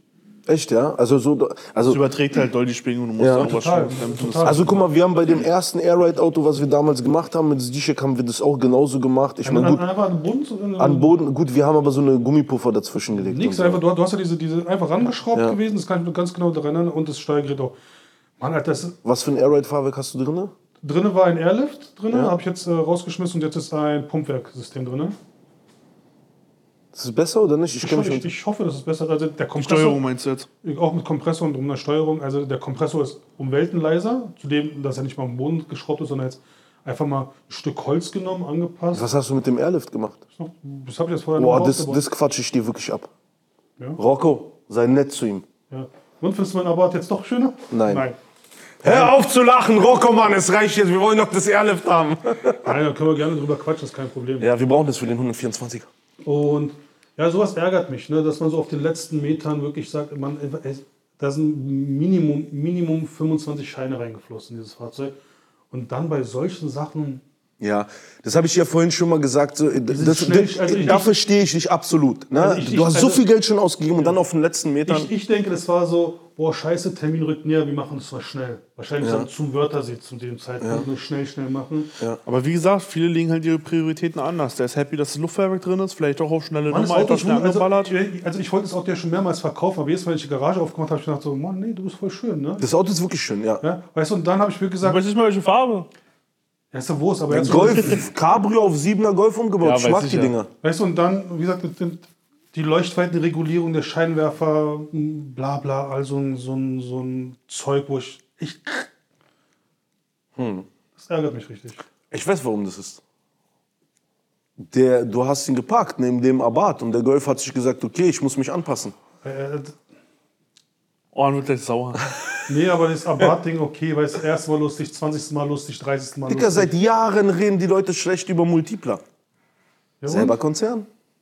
Echt, ja? Also so, Das also, überträgt halt doll die Schwingung und du musst Ja, darüber total, schwingen, damit du das- total. also guck mal, wir haben bei dem ersten Airride-Auto, was wir damals gemacht haben, mit Zizek haben wir das auch genauso gemacht. Ich meine, gut, Einfach an den Boden zu, an Boden, gut, wir haben aber so eine Gummipuffer dazwischen gelegt. Nix, und so. einfach, du, du hast ja diese, diese einfach rangeschraubt Ja. gewesen, das kann ich mir ganz genau daran erinnern, und das Steuergerät auch. Mann, Alter, das, Was für ein Airride-Fahrwerk hast du drin? drinnen war ein Airlift, drinnen, Ja. habe ich jetzt äh, rausgeschmissen, und jetzt ist ein Pumpwerksystem drin. Ist es besser oder nicht? Ich Ich, kenne mich ich, mit. ich hoffe, das ist besser. Also der Die Kompressor, Steuerung meinst du jetzt? auch mit Kompressor und um eine Steuerung, also der Kompressor ist um Welten leiser, zudem, dass er nicht mal am Boden geschraubt ist, sondern jetzt einfach mal ein Stück Holz genommen, angepasst. Was hast du mit dem Airlift gemacht? Das habe ich jetzt vorher Boah, noch das, aufgebaut. das quatsche ich dir wirklich ab. Ja. Rocco, sei nett zu ihm. Ja. Und findest du mein Abarth jetzt doch schöner? Nein. Nein. Hör auf zu lachen, Rocco, Mann, es reicht jetzt, wir wollen noch das Airlift haben. Nein, da können wir gerne drüber quatschen, das ist kein Problem. Ja, wir brauchen das für den hundertvierundzwanziger. Und ja, sowas ärgert mich, ne, dass man so auf den letzten Metern wirklich sagt, man, äh, da sind Minimum, Minimum fünfundzwanzig Scheine reingeflossen in dieses Fahrzeug. Und dann bei solchen Sachen, Ja, das habe ich ja vorhin schon mal gesagt. So, das, schnell- das, also ich- da verstehe ich dich absolut. Ne? Also ich- du hast ich- so also- viel Geld schon ausgegeben und dann auf den letzten Metern. ich, ich denke, das war so, boah, scheiße, Termin rückt näher, wir machen das mal schnell. Wahrscheinlich Ja. dann zum Wörthersee zu dem Zeitpunkt, nur schnell, schnell machen. Aber wie gesagt, viele legen halt ihre Prioritäten anders. Der ist happy, dass das Luftfahrwerk drin ist, vielleicht auch auf schnelle Mann, das Nummer, Auto etwas ist schnell wund- also, angeballert. ich- also ich wollte das Auto ja schon mehrmals verkaufen, aber jedes Mal, wenn ich die Garage aufgemacht habe, habe ich gedacht so, Mann, nee, du bist voll schön, ne? Das Auto ist wirklich schön, ja. Ja, weißt du, und dann habe ich mir Ich gesagt, weiß nicht mal, welche Farbe. ja, ist ja Wurst, aber Ein jetzt Golf, Cabrio auf siebener Golf umgebaut. Ja, ich weiß mag ich die ja. Dinger. Weißt du, und dann, wie gesagt, mit dem- die Leuchtweitenregulierung der Scheinwerfer, m, bla bla, also ein- so ein, so ein Zeug, wo ich. ich Das ärgert mich richtig. Ich weiß, warum das ist. Der, du hast ihn geparkt neben dem Abarth und der Golf hat sich gesagt, okay, ich muss mich anpassen. Äh, Oh, dann wird gleich sauer. nee, aber das Abarth-Ding, okay, weißt du, erste Mal lustig, zwanzigste Mal lustig, dreißigste Mal Dicker, lustig. seit Jahren reden die Leute schlecht über Multipla. Ja, Selber und? Konzern,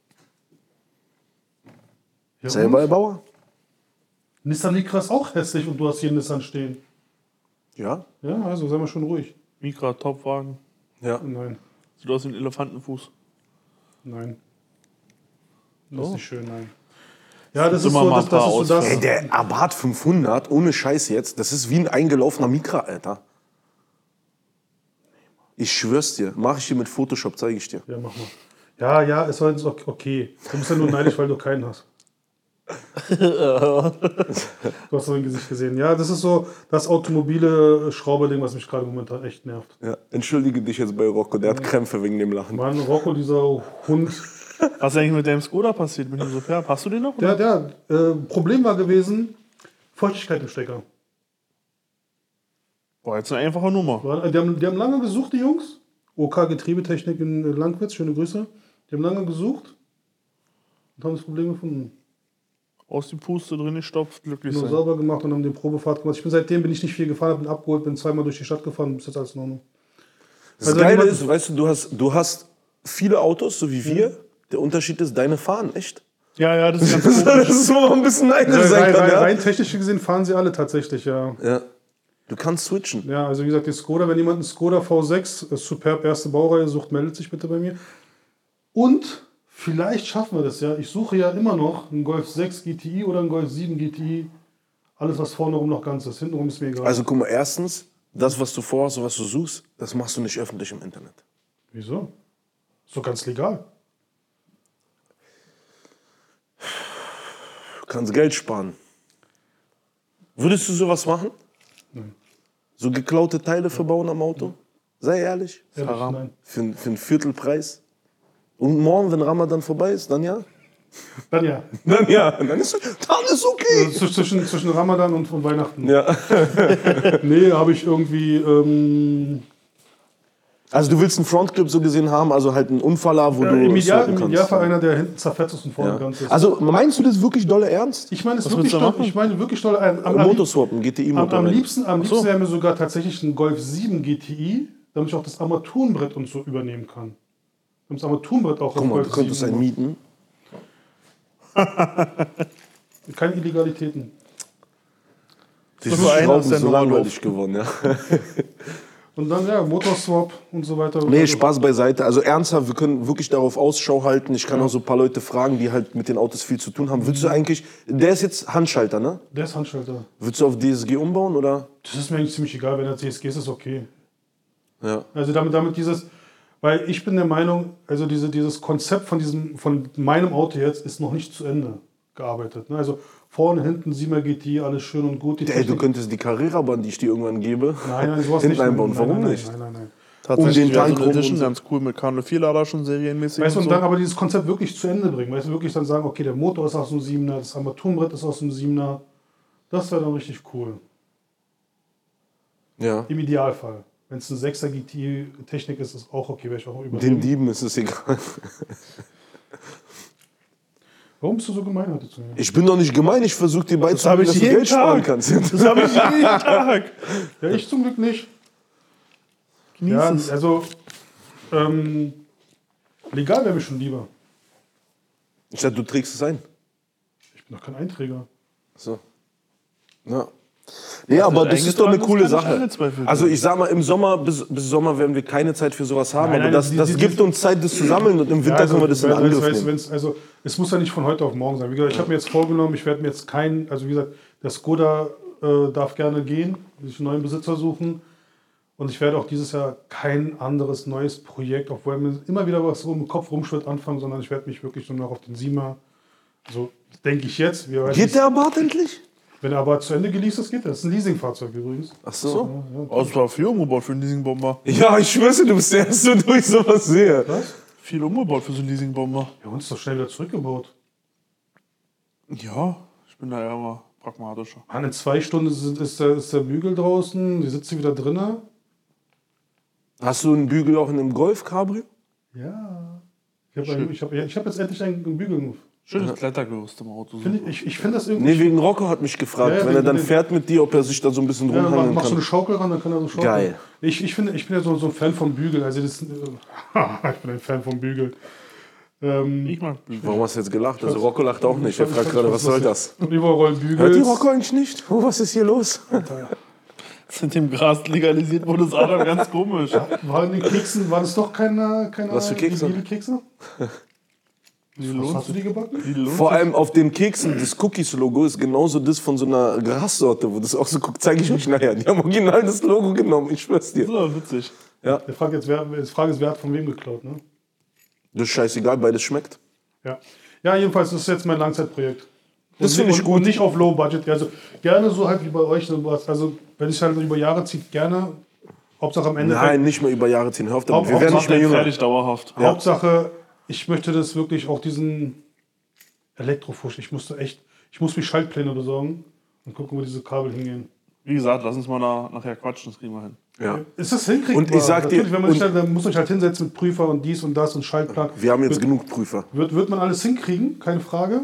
Ja, selber und? Erbauer. Nissan Micra ist auch hässlich und du hast hier einen Nissan stehen. Ja, Ja, also sei mal schon ruhig. Micra, Topwagen. ja. Nein, Sieht aus wie ein Elefantenfuß. nein. Das Oh. ist nicht schön, nein. Ja, das ist immer so, mal das, das, ein ist paar so das. Ey, der Abarth fünfhundert, ohne Scheiß jetzt, das ist wie ein eingelaufener Micra, Alter. Ich schwör's dir, mach ich dir mit Photoshop, zeige ich dir. Ja, mach mal. Ja, ja, es war jetzt ok- okay. Du bist ja nur neidisch, weil du keinen hast. Du hast mein Gesicht gesehen. Ja, das ist so das automobile Schrauberding, was mich gerade momentan echt nervt. Ja, entschuldige dich jetzt bei Rocco, der hat Krämpfe wegen dem Lachen. Mann, Rocco, dieser Hund. Was ist eigentlich mit deinem Skoda passiert? Bin ich so fair? Hast du den noch? Der, Oder? der, äh, Problem war gewesen, Feuchtigkeit im Stecker. Boah, jetzt eine einfache Nummer. War- Die haben, die haben lange gesucht, die Jungs. O K Getriebetechnik in äh, Langwitz, schöne Grüße. Die haben lange gesucht und haben das Problem gefunden. Aus die Puste drin gestopft, glücklich Nur sein. sauber gemacht und haben den Probefahrt gemacht. Ich bin seitdem bin ich nicht viel gefahren, bin abgeholt, bin zweimal durch die Stadt gefahren, bis jetzt alles in Ordnung. Das Also Geile jemand- ist, weißt du, du hast, du hast viele Autos, so wie wir. Der Unterschied ist, deine fahren, echt. Ja, ja, das ist ganz Das komisch. ist so ein bisschen neidisch Rein, sein rein, kann, rein, ja. rein technisch gesehen fahren sie alle tatsächlich, ja. Ja. Du kannst switchen. Ja, also wie gesagt, die Skoda, wenn jemand einen Skoda V sechs, äh, Superb erste Baureihe sucht, meldet sich bitte bei mir. Und vielleicht schaffen wir das ja. Ich suche ja immer noch einen Golf sechs G T I oder einen Golf sieben G T I. Alles, was vorne rum noch ganz ist. Hintenrum ist mir egal. Also guck mal, erstens, das, was du vorhast und was du suchst, das machst du nicht öffentlich im Internet. Wieso? Ist doch ganz legal. Du kannst Geld sparen. Würdest du sowas machen? Nein. So geklaute Teile verbauen am Auto? Sei ehrlich. Ehrlich, Haram. nein. Für, für einen Viertelpreis. Und morgen, wenn Ramadan vorbei ist, dann ja? Dann ja. Dann ja. Dann ist, dann ist okay. Also zwischen, zwischen Ramadan und, und Weihnachten. Ja. Nee, habe ich irgendwie. Ähm, Also du willst einen Frontclip so gesehen haben, also halt einen Unfall, wo ja, du Im Ideal, swappen im kannst. Idealfall einer, der hinten zerfetzt ist und vorne Ja. ganz ist. Also meinst du das wirklich dolle ernst? ich meine es Was wirklich willst du doll. machen? Ich meine wirklich doll. Am, am, am, Motorswappen, G T am, I-Motor. am rein. liebsten, am Ach so. liebsten wäre mir sogar tatsächlich ein Golf sieben G T I, damit ich auch das Armaturenbrett und so übernehmen kann. Damit das Armaturenbrett auch Guck mal, du könntest einen mieten. Keine Illegalitäten. Die So einer Schrauben ist der so Nummer langweilig geworden, ja. Und dann, ja, Motorswap und so weiter. Nee, also, Spaß beiseite. Also ernsthaft, wir können wirklich darauf Ausschau halten. Ich kann auch so ein paar Leute fragen, die halt mit den Autos viel zu tun haben. Willst du eigentlich, der ist jetzt Handschalter, ne? Der ist Handschalter. Willst du auf D S G umbauen, oder? Das ist mir eigentlich ziemlich egal, wenn er C S G ist, ist okay. Ja. Also damit, damit dieses, weil ich bin der Meinung, also diese, dieses Konzept von, diesem, von meinem Auto jetzt ist noch nicht zu Ende gearbeitet. Ne? Also vorne, hinten, Siemer G T, alles schön und gut. Die Ey, du Technik- könntest die Carrera-Bahn, die ich dir irgendwann gebe, Nein, nein, sowas hinten nicht. einbauen. Nein, Warum nein, nicht? Nein, nein, nein. Tatsächlich Um den wäre so Tank eine rum Edition und so. ganz cool mit K vier Lader schon serienmäßig. Weißt du, und und so. dann aber dieses Konzept wirklich zu Ende bringen. Weißt du, wirklich dann sagen, okay, der Motor ist aus dem Siebener, das Armaturenbrett ist aus dem Siebener. Das wäre dann richtig cool. Ja. Im Idealfall. Wenn es eine sechser G T-Technik ist, ist auch okay, wäre ich auch Den übernehmen. Dieben ist es egal. Warum bist du so gemein heute zu mir? Ich bin doch nicht gemein, ich versuche dir hab beizubringen, ich dass du jeden Geld sparen Tag. kannst. Das habe ich jeden Tag. Ja, ich zum Glück nicht. Genieß Ja, es. also ähm, legal wäre mir schon lieber. Ich dachte, du trägst es ein. Ich bin doch kein Einträger. So. Ja. Nee, aber das ist doch eine eingetragen coole ist, kann ich Sache. angezweifelt Also werden. ich sag mal, im Sommer, bis, bis Sommer werden wir keine Zeit für sowas haben, Nein, aber nein, das, die- das die- gibt die- uns Zeit, das zu sammeln und im Winter also, können wir das in weil- Angriff weißt du, nehmen. wenn's- also, es muss ja nicht von heute auf morgen sein. Wie gesagt, ich habe mir jetzt vorgenommen, ich werde mir jetzt kein, also wie gesagt, der Skoda äh, darf gerne gehen, sich einen neuen Besitzer suchen. Und ich werde auch dieses Jahr kein anderes neues Projekt, obwohl mir immer wieder was so im Kopf rumschwirrt, anfangen, sondern ich werde mich wirklich nur noch auf den Siemer, so denke ich jetzt. Wie Geht der Abart endlich? Wenn er aber zu Ende geleast ist, geht das. Das ist ein Leasingfahrzeug übrigens. Ach so. Oh, das war viel umgebaut für einen Leasingbomber. Ja, ich schwör's dir, du bist der Erste, wo ich sowas sehe. Was? Viel umgebaut für so einen Leasingbomber. Ja, uns ist doch schnell wieder zurückgebaut. Ja, ich bin da ja immer pragmatischer. Mann, in zwei Stunden ist, ist, der, ist der Bügel draußen, die sitzt wieder drinnen. Hast du einen Bügel auch in einem Golf-Cabrio? Ja. Ich habe ich hab, ich hab jetzt endlich einen Bügel. Schönes Klettergerüst im Auto. Find ich ich, ich finde das irgendwie. Nee, wegen Rocco hat mich gefragt, Ja, ja, wenn er wegen dann den- fährt mit dir, ob er sich da so ein bisschen Ja, mach, rumhangeln mach so eine kann. Schaukel ran, dann kann er so schaukeln. Geil. Ich, ich, finde, ich bin ja so, so ein Fan vom Bügel. Also das, ich bin ein Fan vom Bügel. Ähm, Ich mag Bügel. Warum hast du jetzt gelacht? Also Rocco lacht auch nicht. Er ich- fragt ich- gerade, ich- was soll das? Und überall rollen Bügel. Hört die Rocco eigentlich nicht? Oh, was ist hier los? Mit dem Gras legalisiert wurde, ist Adam ganz komisch. War in den Keksen, war das doch keine, keine Was für Kekse? Kekse? Was hast du die gebacken? Vor allem auf den Keksen, das Cookies-Logo ist genauso das von so einer Grassorte, wo das auch so guckt, zeige ich euch nachher. Die haben original das Logo genommen, ich schwör's dir. So, witzig. Der Frage jetzt, wer, die Frage ist, wer hat von wem geklaut, ne? Das ist scheißegal, beides schmeckt. Ja. Ja, jedenfalls, das ist jetzt mein Langzeitprojekt. Das Und- finde ich und- gut. Und nicht auf Low Budget. Also gerne so halt wie bei euch. sowas. Also wenn ich halt über Jahre zieht, gerne. Hauptsache am Ende. Nein, nicht mehr über Jahre ziehen. Hör auf damit. Haupt- Wir werden nicht Hauptsache mehr jünger. Fertig dauerhaft. Hauptsache, ich möchte das wirklich auch diesen Elektrofusch. Ich musste echt, ich muss mir Schaltpläne besorgen und gucken, wo diese Kabel hingehen. Wie gesagt, lass uns mal nach, nachher quatschen, das kriegen wir hin. Ja. Ist das hinkriegt? Und ich sag dir- wenn man sich und- halt, dann muss euch halt hinsetzen mit Prüfer und dies und das und Schaltplan. Wir haben jetzt wird, genug Prüfer. wird, wird man alles hinkriegen, keine Frage.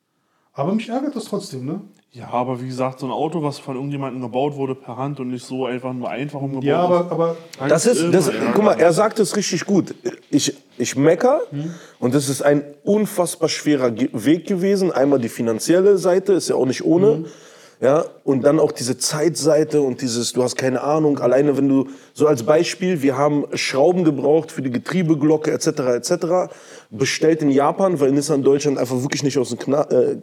Aber mich ärgert das trotzdem, ne? Ja, aber wie gesagt, so ein Auto, was von irgendjemandem gebaut wurde per Hand und nicht so einfach nur einfach umgebaut Ja, aber, aber Das ist, das, Immer, guck mal, er sagt es richtig gut. Ich, ich mecker Hm. und das ist ein unfassbar schwerer Ge- Weg gewesen. Einmal die finanzielle Seite, ist ja auch nicht ohne. Hm. Ja, und dann auch diese Zeitseite und dieses, du hast keine Ahnung, alleine wenn du, so als Beispiel, wir haben Schrauben gebraucht für die Getriebeglocke et cetera et cetera. Bestellt in Japan, weil Nissan Deutschland einfach wirklich nicht aus dem Kna äh,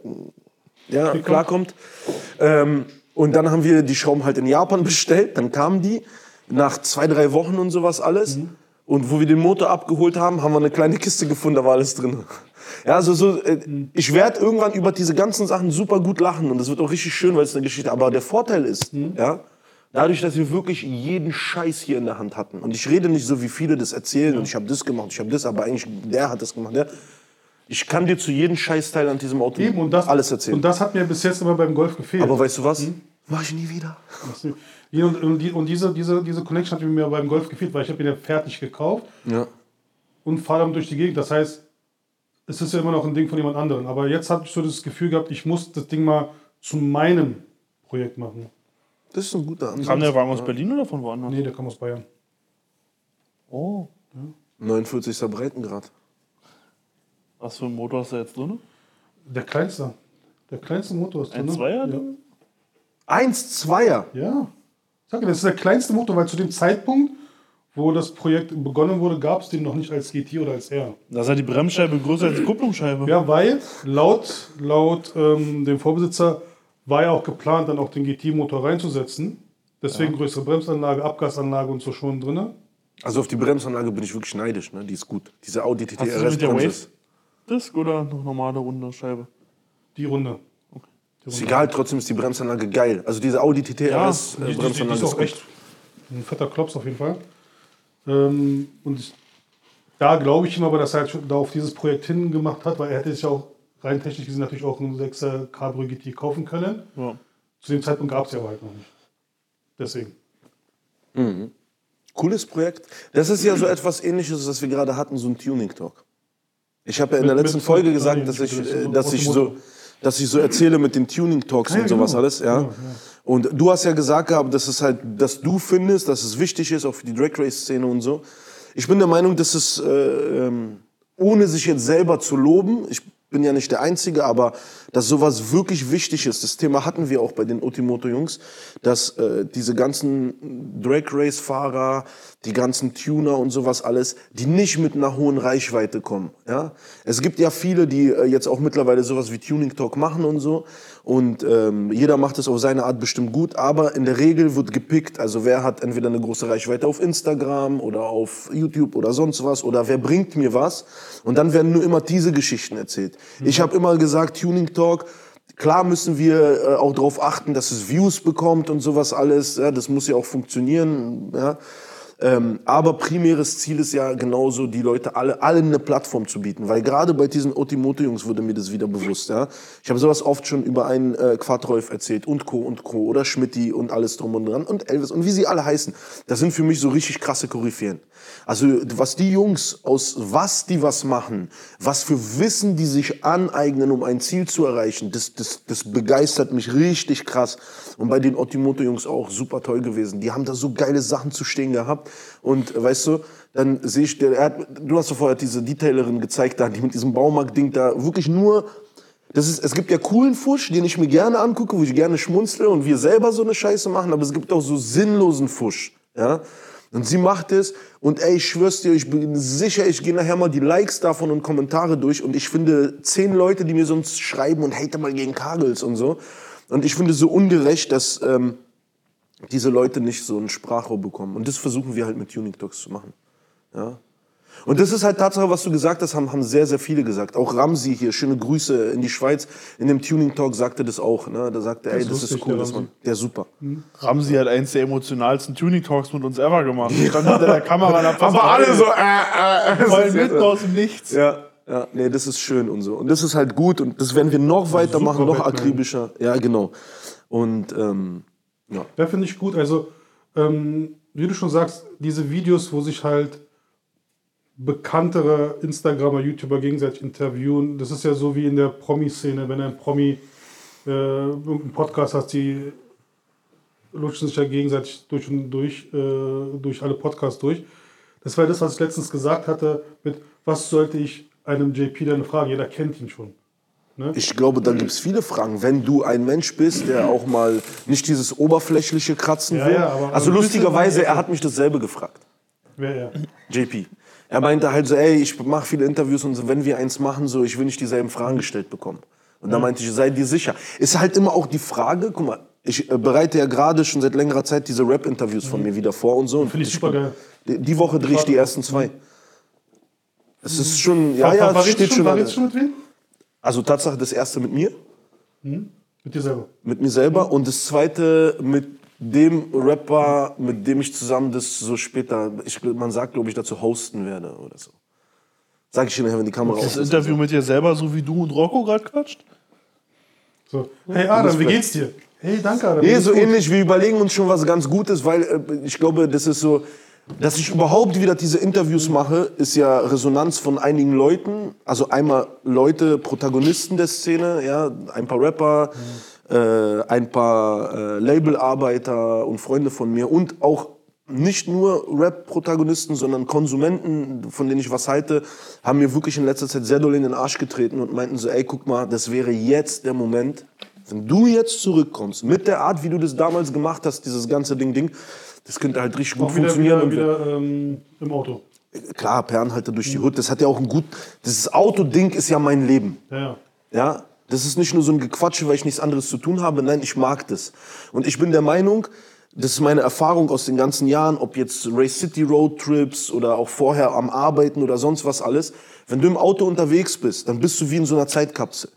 ja, klarkommt. Ähm, und dann haben wir die Schrauben halt in Japan bestellt, dann kamen die nach zwei, drei Wochen und sowas alles. Und wo wir den Motor abgeholt haben, haben wir eine kleine Kiste gefunden, da war alles drin. Ja, also so, äh, ich werde irgendwann über diese ganzen Sachen super gut lachen und das wird auch richtig schön, weil es eine Geschichte. Aber der Vorteil ist, ja, dadurch, dass wir wirklich jeden Scheiß hier in der Hand hatten. Und ich rede nicht so, wie viele das erzählen und ich habe das gemacht, ich habe das, aber eigentlich der hat das gemacht. Der. Ich kann dir zu jedem Scheißteil an diesem Auto eben und das, alles erzählen. Und das hat mir bis jetzt immer beim Golf gefehlt. aber weißt du was? Hm? Mach ich nie wieder. Und, und, die, und diese, diese, diese Connection hat mir beim Golf gefehlt, weil ich habe ihn ja fertig gekauft Ja. und fahre damit durch die Gegend. Das heißt, es ist ja immer noch ein Ding von jemand anderem. Aber jetzt habe ich so das Gefühl gehabt, ich muss das Ding mal zu meinem Projekt machen. Das ist ein guter Ansatz. Kam der Wagen aus Berlin oder von woanders? Nee, der kommt aus Bayern. Oh. neunundvierzigster Breitengrad. Was für ein Motor hast du jetzt drin? Der kleinste. Der kleinste Motor ist drin. Ein ne? Zweier? Ja. eins Zweier. Ja. Sag dir, das ist der kleinste Motor, weil zu dem Zeitpunkt wo das Projekt begonnen wurde, gab es den noch nicht als G T oder als R. Da ist ja die Bremsscheibe größer als die Kupplungsscheibe. Ja, weil laut, laut ähm, dem Vorbesitzer war ja auch geplant, dann auch den G T-Motor reinzusetzen. Deswegen ja. größere Bremsanlage, Abgasanlage und so schon drin. Also auf die Bremsanlage bin ich wirklich neidisch, ne? Die ist gut. Diese Audi T T R S. Hast du mit der Wave Disc oder noch normale runde Scheibe? Die runde. Okay. Die runde. Ist egal, trotzdem ist die Bremsanlage geil. Also diese Audi T T R S ja, die, Bremsanlage die, die ist auch ist echt ein fetter Klops auf jeden Fall. Ähm, und ich, da glaube ich ihm aber, dass er halt da auf dieses Projekt hingemacht hat, weil er hätte sich auch rein technisch gesehen natürlich auch einen sechser Cabrio G T kaufen können. Ja. Zu dem Zeitpunkt gab es ja aber halt noch nicht. Deswegen. Mhm. Cooles Projekt. Das ist ja so etwas Ähnliches, was wir gerade hatten, so ein Tuning-Talk. Ich habe ja in der letzten Folge gesagt, dass ich, dass ich so, dass ich so erzähle mit den Tuning-Talks und sowas alles, ja. Und du hast ja gesagt gehabt, dass es halt, dass du findest, dass es wichtig ist, auch für die Drag Race-Szene und so. Ich bin der Meinung, dass es, äh, ohne sich jetzt selber zu loben, ich bin ja nicht der Einzige, aber dass sowas wirklich wichtig ist, das Thema hatten wir auch bei den Otimoto-Jungs, dass äh, diese ganzen Drag-Race-Fahrer, die ganzen Tuner und sowas alles, die nicht mit einer hohen Reichweite kommen. Ja? Es gibt ja viele, die äh, jetzt auch mittlerweile sowas wie Tuning-Talk machen und so und ähm, jeder macht es auf seine Art bestimmt gut, aber in der Regel wird gepickt, also wer hat entweder eine große Reichweite auf Instagram oder auf YouTube oder sonst was oder wer bringt mir was und dann werden nur immer diese Geschichten erzählt. Mhm. Ich habe immer gesagt, Tuning-Talk, klar müssen wir äh, auch darauf achten, dass es Views bekommt und sowas alles. Ja, das muss ja auch funktionieren. Ja. Ähm, aber primäres Ziel ist ja genauso, die Leute alle, allen eine Plattform zu bieten. Weil gerade bei diesen Otimoto-Jungs wurde mir das wieder bewusst. Ja. Ich habe sowas oft schon über einen äh, Quadrolf erzählt und Co. und Co. Oder Schmitty und alles drum und dran und Elvis und wie sie alle heißen. Das sind für mich so richtig krasse Koryphäen. Also was die Jungs, aus was die was machen, was für Wissen die sich aneignen, um ein Ziel zu erreichen, das, das, das begeistert mich richtig krass. Und bei den Otimoto-Jungs auch super toll gewesen. Die haben da so geile Sachen zu stehen gehabt. Und weißt du, dann sehe ich, der, er hat, du hast doch vorher diese Detailerin gezeigt, da, die mit diesem Baumarkt-Ding da wirklich nur... Das ist, es gibt ja coolen Fusch, den ich mir gerne angucke, wo ich gerne schmunzle und wir selber so eine Scheiße machen, aber es gibt auch so sinnlosen Fusch. Ja? Und sie macht es und ey, ich schwör's dir, ich bin sicher, ich gehe nachher mal die Likes davon und Kommentare durch und ich finde zehn Leute, die mir sonst schreiben und hate mal gegen Kagels und so. Und ich finde es so ungerecht, dass ähm, diese Leute nicht so ein Sprachrohr bekommen. Und das versuchen wir halt mit Tuning Talks zu machen. Ja? Und das ist halt Tatsache, was du gesagt hast, haben, haben sehr, sehr viele gesagt. Auch Ramsi hier, schöne Grüße in die Schweiz. In dem Tuning Talk sagte das auch. Ne? Da sagte er, ey, das, das ist cool, dass man, der ist super. Mhm. Ramsi hat eins der emotionalsten Tuning Talks mit uns ever gemacht. Ich stand hinter der Kamera und hab aber alle so, äh, äh. Voll mitten aus dem Nichts. Ja, ja, nee, das ist schön und so. Und das ist halt gut und das werden wir noch weitermachen, noch akribischer. Ja, genau. Und, ähm, ja. Ja, finde ich gut. Also, ähm, wie du schon sagst, diese Videos, wo sich halt bekanntere Instagramer, YouTuber gegenseitig interviewen. Das ist ja so wie in der Promi-Szene, wenn ein Promi äh, irgendeinen Podcast hat, die lutschen sich ja gegenseitig durch und durch, äh, durch alle Podcasts durch. Das war das, was ich letztens gesagt hatte, mit was sollte ich einem J P dann fragen? Jeder kennt ihn schon. Ne? Ich glaube, da gibt es viele Fragen. Wenn du ein Mensch bist, der auch mal nicht dieses oberflächliche Kratzen ja, will. Ja, aber, also aber lustigerweise, er hat mich dasselbe gefragt. Wer er? J P. Er meinte halt so, ey, ich mache viele Interviews und so, wenn wir eins machen, so, ich will nicht dieselben Fragen gestellt bekommen. Und da meinte ich, sei dir sicher. Ist halt immer auch die Frage, guck mal, ich äh, bereite ja gerade schon seit längerer Zeit diese Rap-Interviews von mir wieder vor und so. Finde ich super geil. Die, die Woche drehe ich die ersten zwei. Es ist schon, ja, ja, es steht schon. War schon mit wem? Also Tatsache, das erste mit mir. Hm? Mit dir selber? Mit mir selber und das zweite mit dem Rapper, mit dem ich zusammen das so später, ich, man sagt, glaube ich, dazu hosten werde oder so. Sag ich dir nachher, wenn die Kamera aus ist. Das Interview mit dir selber, so wie du und Rocco gerade quatscht? So. Hey Adam, wie geht's dir? Hey, danke Adam. Nee, so ähnlich, wir überlegen uns schon was ganz Gutes, weil äh, ich glaube, das ist so, dass ich überhaupt wieder diese Interviews mache, ist ja Resonanz von einigen Leuten. Also einmal Leute, Protagonisten der Szene, ja, ein paar Rapper, mhm. äh, ein paar äh, Labelarbeiter und Freunde von mir und auch nicht nur Rap-Protagonisten, sondern Konsumenten, von denen ich was halte, haben mir wirklich in letzter Zeit sehr doll in den Arsch getreten und meinten so, ey, guck mal, das wäre jetzt der Moment, wenn du jetzt zurückkommst, mit der Art, wie du das damals gemacht hast, dieses ganze Ding, Ding, Das könnte halt richtig gut Auch wieder, funktionieren. wieder, wieder ähm, im Auto. Klar, Perlenhalter durch die Hood, das hat ja auch ein gut, dieses Auto-Ding ist ja mein Leben. Ja, ja. Ja, das ist nicht nur so ein Gequatsche, weil ich nichts anderes zu tun habe. Nein, ich mag das. Und ich bin der Meinung, das ist meine Erfahrung aus den ganzen Jahren, ob jetzt Race City Roadtrips oder auch vorher am Arbeiten oder sonst was alles. Wenn du im Auto unterwegs bist, dann bist du wie in so einer Zeitkapsel.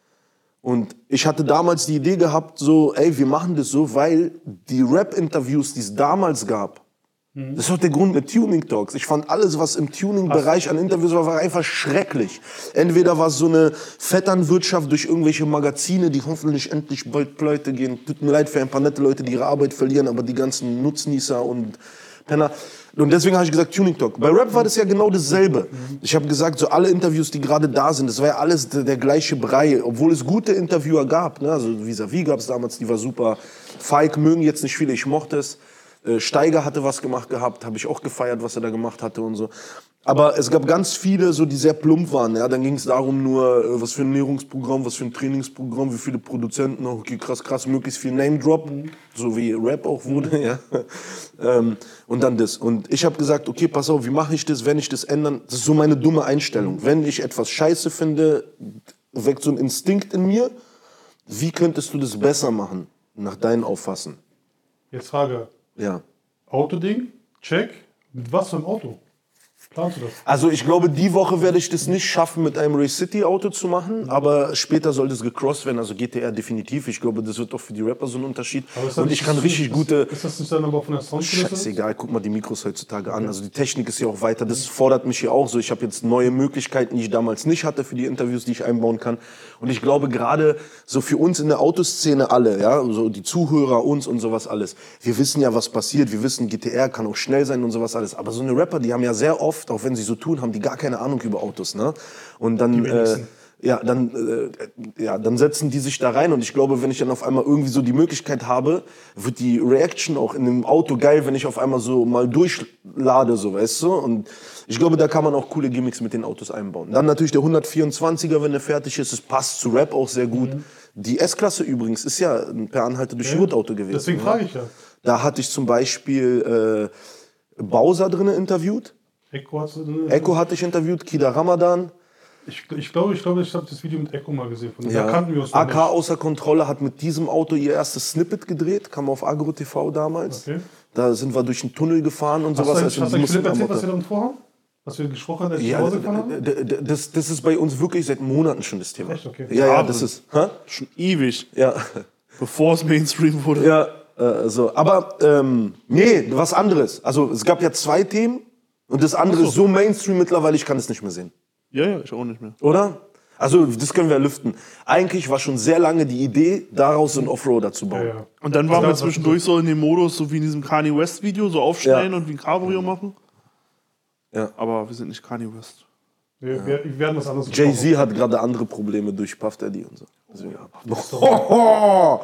Und ich hatte damals die Idee gehabt, so, ey, wir machen das so, weil die Rap-Interviews, die es damals gab, das ist auch der Grund mit Tuning Talks. Ich fand alles, was im Tuning-Bereich an Interviews war, war einfach schrecklich. Entweder war es so eine Vetternwirtschaft durch irgendwelche Magazine, die hoffentlich endlich bald pleite gehen. Tut mir leid für ein paar nette Leute, die ihre Arbeit verlieren, aber die ganzen Nutznießer und Penner. Und deswegen habe ich gesagt Tuning Talk. Bei Rap war das ja genau dasselbe. Ich habe gesagt, so alle Interviews, die gerade da sind, das war ja alles der, der gleiche Brei. Obwohl es gute Interviewer gab. Ne? Also Vis-a-vis gab es damals, die war super. Feig mögen jetzt nicht viele, ich mochte es. Steiger hatte was gemacht gehabt, habe ich auch gefeiert, was er da gemacht hatte und so. Aber es gab ganz viele, so, die sehr plump waren. Ja? Dann ging es darum nur, was für ein Ernährungsprogramm, was für ein Trainingsprogramm, wie viele Produzenten, okay, krass, krass, möglichst viel Name-Drop, mhm. so wie Rap auch wurde. Mhm. Ja? ähm, und dann das. Und ich habe gesagt, okay, pass auf, wie mache ich das, wenn ich das ändern? Das ist so meine dumme Einstellung. Mhm. Wenn ich etwas scheiße finde, weckt so ein Instinkt in mir. Wie könntest du das besser machen, nach deinem Auffassen? Jetzt Frage. Ja. Autoding, check. Mit was für einem Auto? Planst du das? Also ich glaube, die Woche werde ich das nicht schaffen, mit einem Race City Auto zu machen, aber später soll das gecrossed werden, also G T R definitiv. Ich glaube, das wird auch für die Rapper so ein Unterschied. Und ich kann richtig gute... Ist das nicht dann aber von der Soundkulisse? Scheißegal, guck mal die Mikros heutzutage an. Also die Technik ist ja auch weiter, das fordert mich hier auch so. Ich habe jetzt neue Möglichkeiten, die ich damals nicht hatte für die Interviews, die ich einbauen kann. Und ich glaube gerade so für uns in der Autoszene alle, ja, so die Zuhörer, uns und sowas alles. Wir wissen ja, was passiert. Wir wissen, G T R kann auch schnell sein und sowas alles. Aber so eine Rapper, die haben ja sehr oft, auch wenn sie so tun, haben die gar keine Ahnung über Autos, ne? Und dann, äh, ja, dann, äh, ja, dann setzen die sich da rein und ich glaube, wenn ich dann auf einmal irgendwie so die Möglichkeit habe, wird die Reaction auch in dem Auto geil, wenn ich auf einmal so mal durchlade, so, weißt du? Und ich glaube, da kann man auch coole Gimmicks mit den Autos einbauen. Dann natürlich der hundertvierundzwanziger, wenn der fertig ist, es passt zu Rap auch sehr gut. Mhm. Die S-Klasse übrigens ist ja ein per Anhalter durch die Hood-Auto gewesen. Deswegen frage ich ja. Da hatte ich zum Beispiel äh, Bowser drin interviewt. Echo, hast du, äh, Echo hatte ich interviewt, Kida Ramadan. Ich, ich glaube, ich, glaub, ich habe das Video mit Echo mal gesehen. Von ja. Da kannten wir uns A K außer Kontrolle hat mit diesem Auto ihr erstes Snippet gedreht, kam auf Agro T V damals. Okay. Da sind wir durch einen Tunnel gefahren und hast sowas. Du, hast also, du Philipp erzählt, was wir damit vorhaben? Was wir gesprochen haben, als wir ja, zu Hause gefahren haben? Das, das ist bei uns wirklich seit Monaten schon das Thema. Echt? Okay. Ja, ja, das ist hä? Schon ewig. Ja. Bevor es Mainstream wurde. Ja, äh, so. Aber ähm, nee, was anderes. Also es gab ja zwei Themen. Und das andere ist so Mainstream mittlerweile, ich kann es nicht mehr sehen. Ja, ja, ich auch nicht mehr. Oder? Also das können wir lüften. Eigentlich war schon sehr lange die Idee, daraus so einen Offroader zu bauen. Ja, ja. Und dann waren wir zwischendurch so in dem Modus, so wie in diesem Kanye West Video, so aufschneiden ja. und wie ein Cabrio machen. Ja. Aber wir sind nicht Kanye West. Wir, ja. wir, wir werden was anderes. Jay-Z hat gerade andere Probleme durch Puff Daddy und so. Also, ja.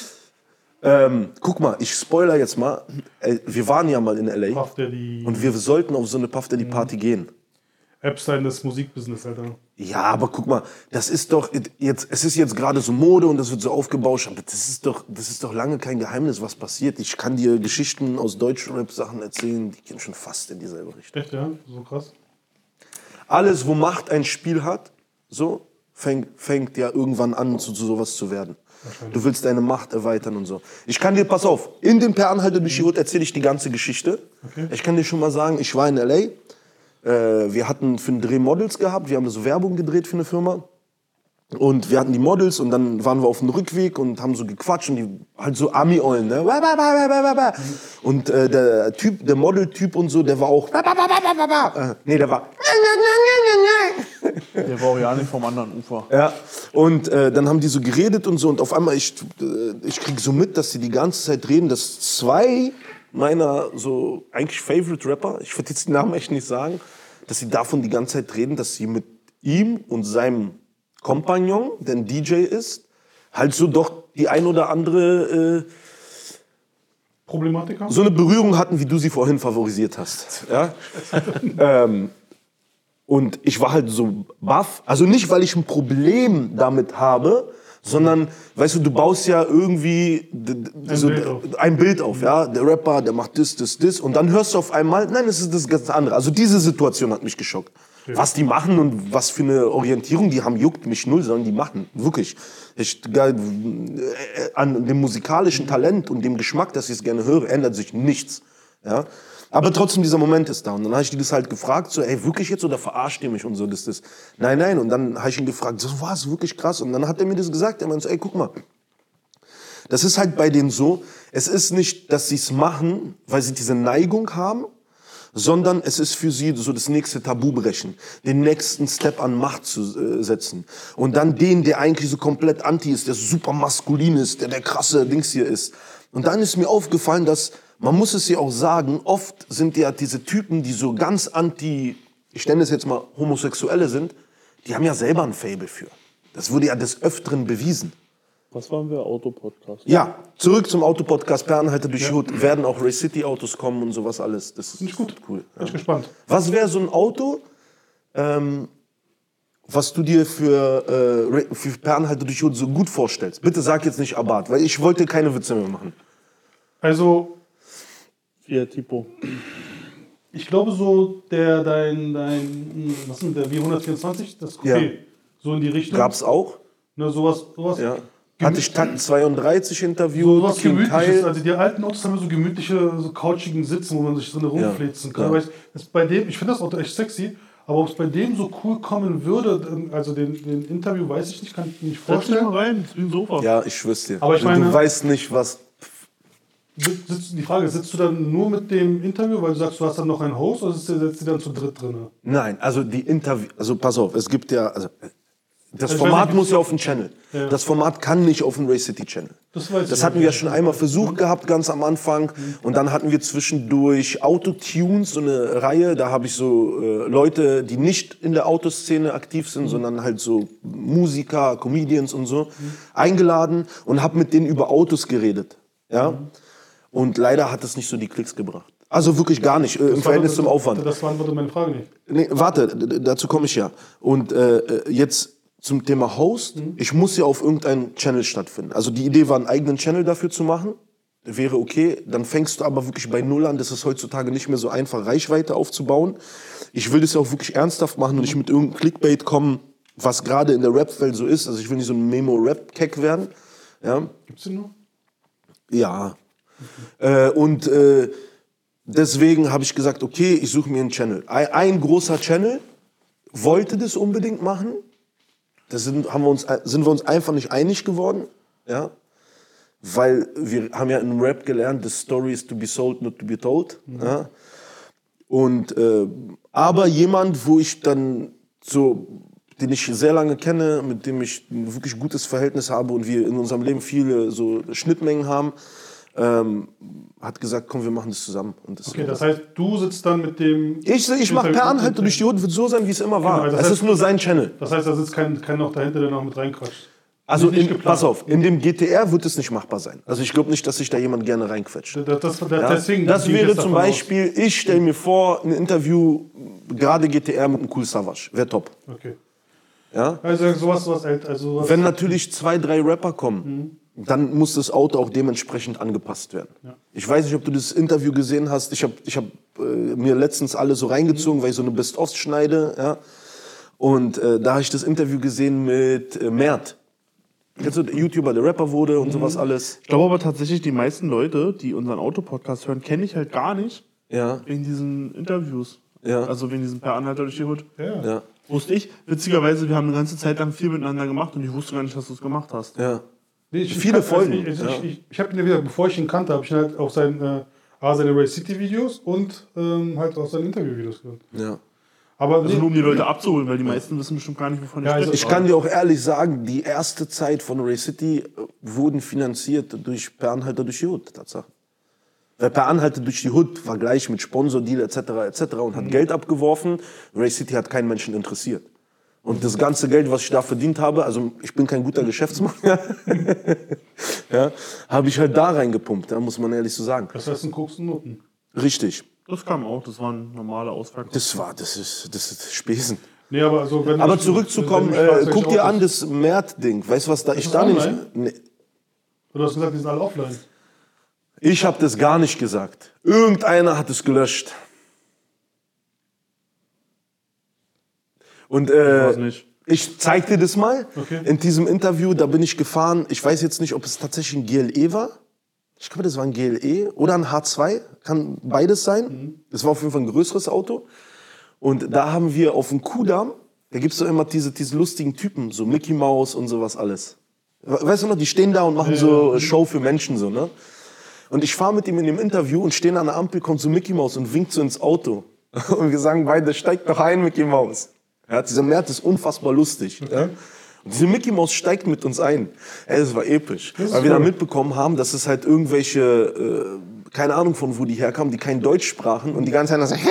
Ähm, guck mal, ich spoiler jetzt mal. Wir waren ja mal in L A Puff Daddy. Und wir sollten auf so eine Puff Daddy Party mhm. gehen. Epstein des Musikbusiness, Alter. Ja, aber guck mal, das ist doch jetzt, es ist jetzt gerade so Mode und das wird so aufgebauscht, aber das ist doch, das ist doch lange kein Geheimnis, was passiert. Ich kann dir Geschichten aus Deutschrap-Sachen erzählen, die gehen schon fast in dieselbe Richtung. Echt, ja? So krass. Alles, wo Macht ein Spiel hat, so, fängt, fängt ja irgendwann an, zu, zu sowas zu werden. Du willst deine Macht erweitern und so. Ich kann dir, pass auf, in den Per Anhalter durch die Hood erzähle ich die ganze Geschichte. Okay. Ich kann dir schon mal sagen, ich war in L A. Äh, wir hatten für einen Dreh Models gehabt. Wir haben so Werbung gedreht für eine Firma. Und wir hatten die Models und dann waren wir auf dem Rückweg und haben so gequatscht und die halt so Ami-Ollen, ne? Und äh, der Typ, der Model-Typ und so, der war auch. Äh, nee, der war. Der war auch ja nicht vom anderen Ufer. Ja. Und äh, dann haben die so geredet und so und auf einmal ich, äh, ich krieg so mit, dass die die ganze Zeit reden, dass zwei meiner so eigentlich Favorite Rapper, ich würde jetzt die Namen echt nicht sagen, dass sie davon die ganze Zeit reden, dass sie mit ihm und seinem Kompagnon, der ein D J ist, halt so doch die ein oder andere äh, Problematik haben? So eine Berührung hatten, wie du sie vorhin favorisiert hast. Ja? ähm, und ich war halt so baff, also nicht, weil ich ein Problem damit habe, Sondern, weißt du, du baust ja irgendwie d- d- Ein so, Bild auf. ein Bild auf, ja. Der Rapper, der macht das, das, das. Und dann hörst du auf einmal, nein, es ist das ganz andere. Also diese Situation hat mich geschockt. Was die machen und was für eine Orientierung die haben, juckt mich null, sondern die machen, wirklich. Ich, äh, an dem musikalischen Talent und dem Geschmack, dass ich es gerne höre, ändert sich nichts. Ja? Aber trotzdem, dieser Moment ist da. Und dann habe ich die das halt gefragt, so, ey, wirklich jetzt oder verarscht ihr mich und so, das, das. Nein, nein. Und dann habe ich ihn gefragt, so, war es wirklich krass? Und dann hat er mir das gesagt, er meinte so, ey, guck mal. Das ist halt bei denen so, es ist nicht, dass sie es machen, weil sie diese Neigung haben, sondern es ist für sie so das nächste Tabu brechen, den nächsten Step an Macht zu äh, setzen. Und dann den, der eigentlich so komplett anti ist, der super maskulin ist, der der krasse Dings hier ist. Und dann ist mir aufgefallen, dass, man muss es ja auch sagen, oft sind ja diese Typen, die so ganz anti, ich nenne es jetzt mal Homosexuelle sind, die haben ja selber ein Faible für. Das wurde ja des Öfteren bewiesen. Was waren wir? Autopodcast. Ja, zurück zum Autopodcast. Per Anhalter durch die Hut. Werden auch Race City Autos kommen und sowas alles. Das ist Nicht gut. Cool. Bin ich gespannt. Was wäre so ein Auto, ähm, was du dir für, äh, Ra- für Per Anhalter durch die Hut so gut vorstellst? Bitte sag jetzt nicht Abarth, weil ich wollte keine Witze mehr machen. Also, Fiat Tipo. ich glaube so, der, dein, dein, was ist denn der W hundertvierundzwanzig, das Coupé, Ja. so in die Richtung. Gab's auch? Ne, sowas, sowas. Ja. Hatte ich Takt zweiunddreißig So interviewt, was King Gemütliches. Kyle. Also die alten Autos haben ja so gemütliche, so couchigen Sitze, wo man sich so eine rumflitzen kann. Ja. Aber ich, das bei dem, ich finde das Auto echt sexy, aber ob es bei dem so cool kommen würde, also den, den Interview weiß ich nicht, kann ich mir nicht Setz dich vorstellen. mal rein, wie ein Sofa. Ja, ich schwör's dir. Aber ich du, meine- du weißt nicht, was... Sitzt, sitzt- die Frage, sitzt du dann nur mit dem Interview, weil du sagst, du hast dann noch einen Host, oder sitzt du sitzt du dann zu dritt drin? Nein, also die Interview... Also pass auf, es gibt ja... Also, das Also ich Format weiß nicht, muss ja auf den Channel. Ja. Das Format kann nicht auf den Race City Channel. Das weiß Das ich hatten wir nicht. ja schon einmal versucht gehabt, ganz am Anfang. Und dann hatten wir zwischendurch Autotunes, so eine Reihe. Da habe ich so äh, Leute, die nicht in der Autoszene aktiv sind, sondern halt so Musiker, Comedians und so, eingeladen und habe mit denen über Autos geredet. Ja? Und leider hat das nicht so die Klicks gebracht. Also wirklich gar nicht, äh, im Verhältnis zum Aufwand. Das beantwortet meine Frage nicht. Nee, warte, d- d- dazu komme ich ja. Und äh, jetzt zum Thema Host. Ich muss ja auf irgendeinem Channel stattfinden. Also die Idee war, einen eigenen Channel dafür zu machen. Wäre okay. Dann fängst du aber wirklich bei Null an. Das ist heutzutage nicht mehr so einfach, Reichweite aufzubauen. Ich will das ja auch wirklich ernsthaft machen und nicht mit irgendeinem Clickbait kommen, was gerade in der Rap-Welt so ist. Also ich will nicht so ein Memo-Rap-Keck werden. Ja. Gibt's den noch? Ja. Äh, und äh, deswegen habe ich gesagt, okay, ich suche mir einen Channel. Ein, ein großer Channel wollte das unbedingt machen. Das sind, haben wir uns, sind wir uns einfach nicht einig geworden. Ja? Weil wir haben ja im Rap gelernt, the story is to be sold, not to be told. Mhm. Ja? Und, äh, aber jemand, wo ich dann so, den ich sehr lange kenne, mit dem ich ein wirklich gutes Verhältnis habe und wir in unserem Leben viele so Schnittmengen haben, ähm, hat gesagt, komm, wir machen das zusammen. Und das Okay, das heißt, du sitzt dann mit dem... ich ich mache Per Anhalter durch die Hut, wird so sein, wie es immer war. Genau, also das es heißt- ist nur sein Channel. Das heißt, da sitzt kein, kein noch dahinter, der noch mit reinquatscht. Also Nicht in, geplant. pass auf, in dem G T R wird es nicht machbar sein. Also ich glaube nicht, dass sich da jemand gerne reinquetscht. Das, das, das, Ja? deswegen Das gehe ich wäre jetzt zum davon aus. Beispiel, ich stelle mir vor, ein Interview, gerade G T R mit einem Cool Savage. Wäre top. Okay. Ja? Also sowas, sowas, also sowas. Wenn natürlich zwei, drei Rapper kommen, dann muss das Auto auch dementsprechend angepasst werden. Ja. Ich weiß nicht, ob du das Interview gesehen hast. Ich habe ich hab, äh, mir letztens alle so reingezogen, weil ich so eine Best-ofs schneide. Ja? Und äh, da habe ich das Interview gesehen mit äh, Mert. Kennst du, der YouTuber, der Rapper wurde und sowas alles. Ich glaube aber tatsächlich, die meisten Leute, die unseren Autopodcast hören, kenne ich halt gar nicht Ja, wegen diesen Interviews. Ja. Also wegen diesem Per Anhalter durch die Hut. Ja. ja, Wusste ich. Witzigerweise, wir haben eine ganze Zeit lang viel miteinander gemacht und ich wusste gar nicht, dass du es gemacht hast. ja. Nee, ich, Viele ich, kann- Folgen, Also ich, ja. ich, ich, ich habe ihn ja wieder, bevor ich ihn kannte, habe ich ihn halt auch sein, äh, A, seine Race City Videos und ähm, halt auch seine Interview-Videos gehört. ja. Aber Also nee, nur um die Leute abzuholen, weil die meisten wissen bestimmt gar nicht, wovon ich Ja, also spreche. Ich kann dir auch ehrlich sagen, die erste Zeit von Race City äh, wurden finanziert durch Per Anhalter durch die Hut, Tatsache. Weil Per Anhalter durch die Hut war gleich mit Sponsordeal et cetera et cetera und hat Geld abgeworfen. Race City hat keinen Menschen interessiert. Und das ganze Geld, was ich da verdient habe, also ich bin kein guter Geschäftsmann, ja, habe ich halt da reingepumpt, ja, muss man ehrlich so sagen. das heißt, ein Koks und Noten. Richtig. Das kam auch, das waren normale Ausverkäufe. Das war, das ist, das ist Spesen. Nee, aber also, wenn Aber ich- zurückzukommen, wenn ich äh, fragst, guck welche dir Autos- an, das Mert-Ding. Weißt du, was da ich ist da nicht. online? Nee. Du hast gesagt, die sind alle offline. Ich habe das gar nicht gesagt. Irgendeiner hat es gelöscht. Und äh, weiß nicht. ich zeig dir das mal. Okay. In diesem Interview, da bin ich gefahren. Ich weiß jetzt nicht, ob es tatsächlich ein G L E war. Ich glaube, das war ein G L E oder ein H zwei. Kann beides sein. Das war auf jeden Fall ein größeres Auto. Und da haben wir auf dem Kudamm, da gibt es so immer diese, diese lustigen Typen, so Mickey Mouse und sowas alles. Weißt du noch, die stehen da und machen so Show für Menschen, so, ne? Und ich fahre mit ihm in dem Interview und stehen an der Ampel, kommt so Mickey Mouse und winkt so ins Auto. Und wir sagen beide, steigt doch ein, Mickey Mouse. Ja, dieser Mert ist unfassbar lustig. Ja? Und diese Mickey Mouse steigt mit uns ein. Ey, das war episch. Weil wir dann mitbekommen haben, dass es halt irgendwelche, äh, keine Ahnung von wo die herkamen, die kein Deutsch sprachen und die ganze Zeit sagen,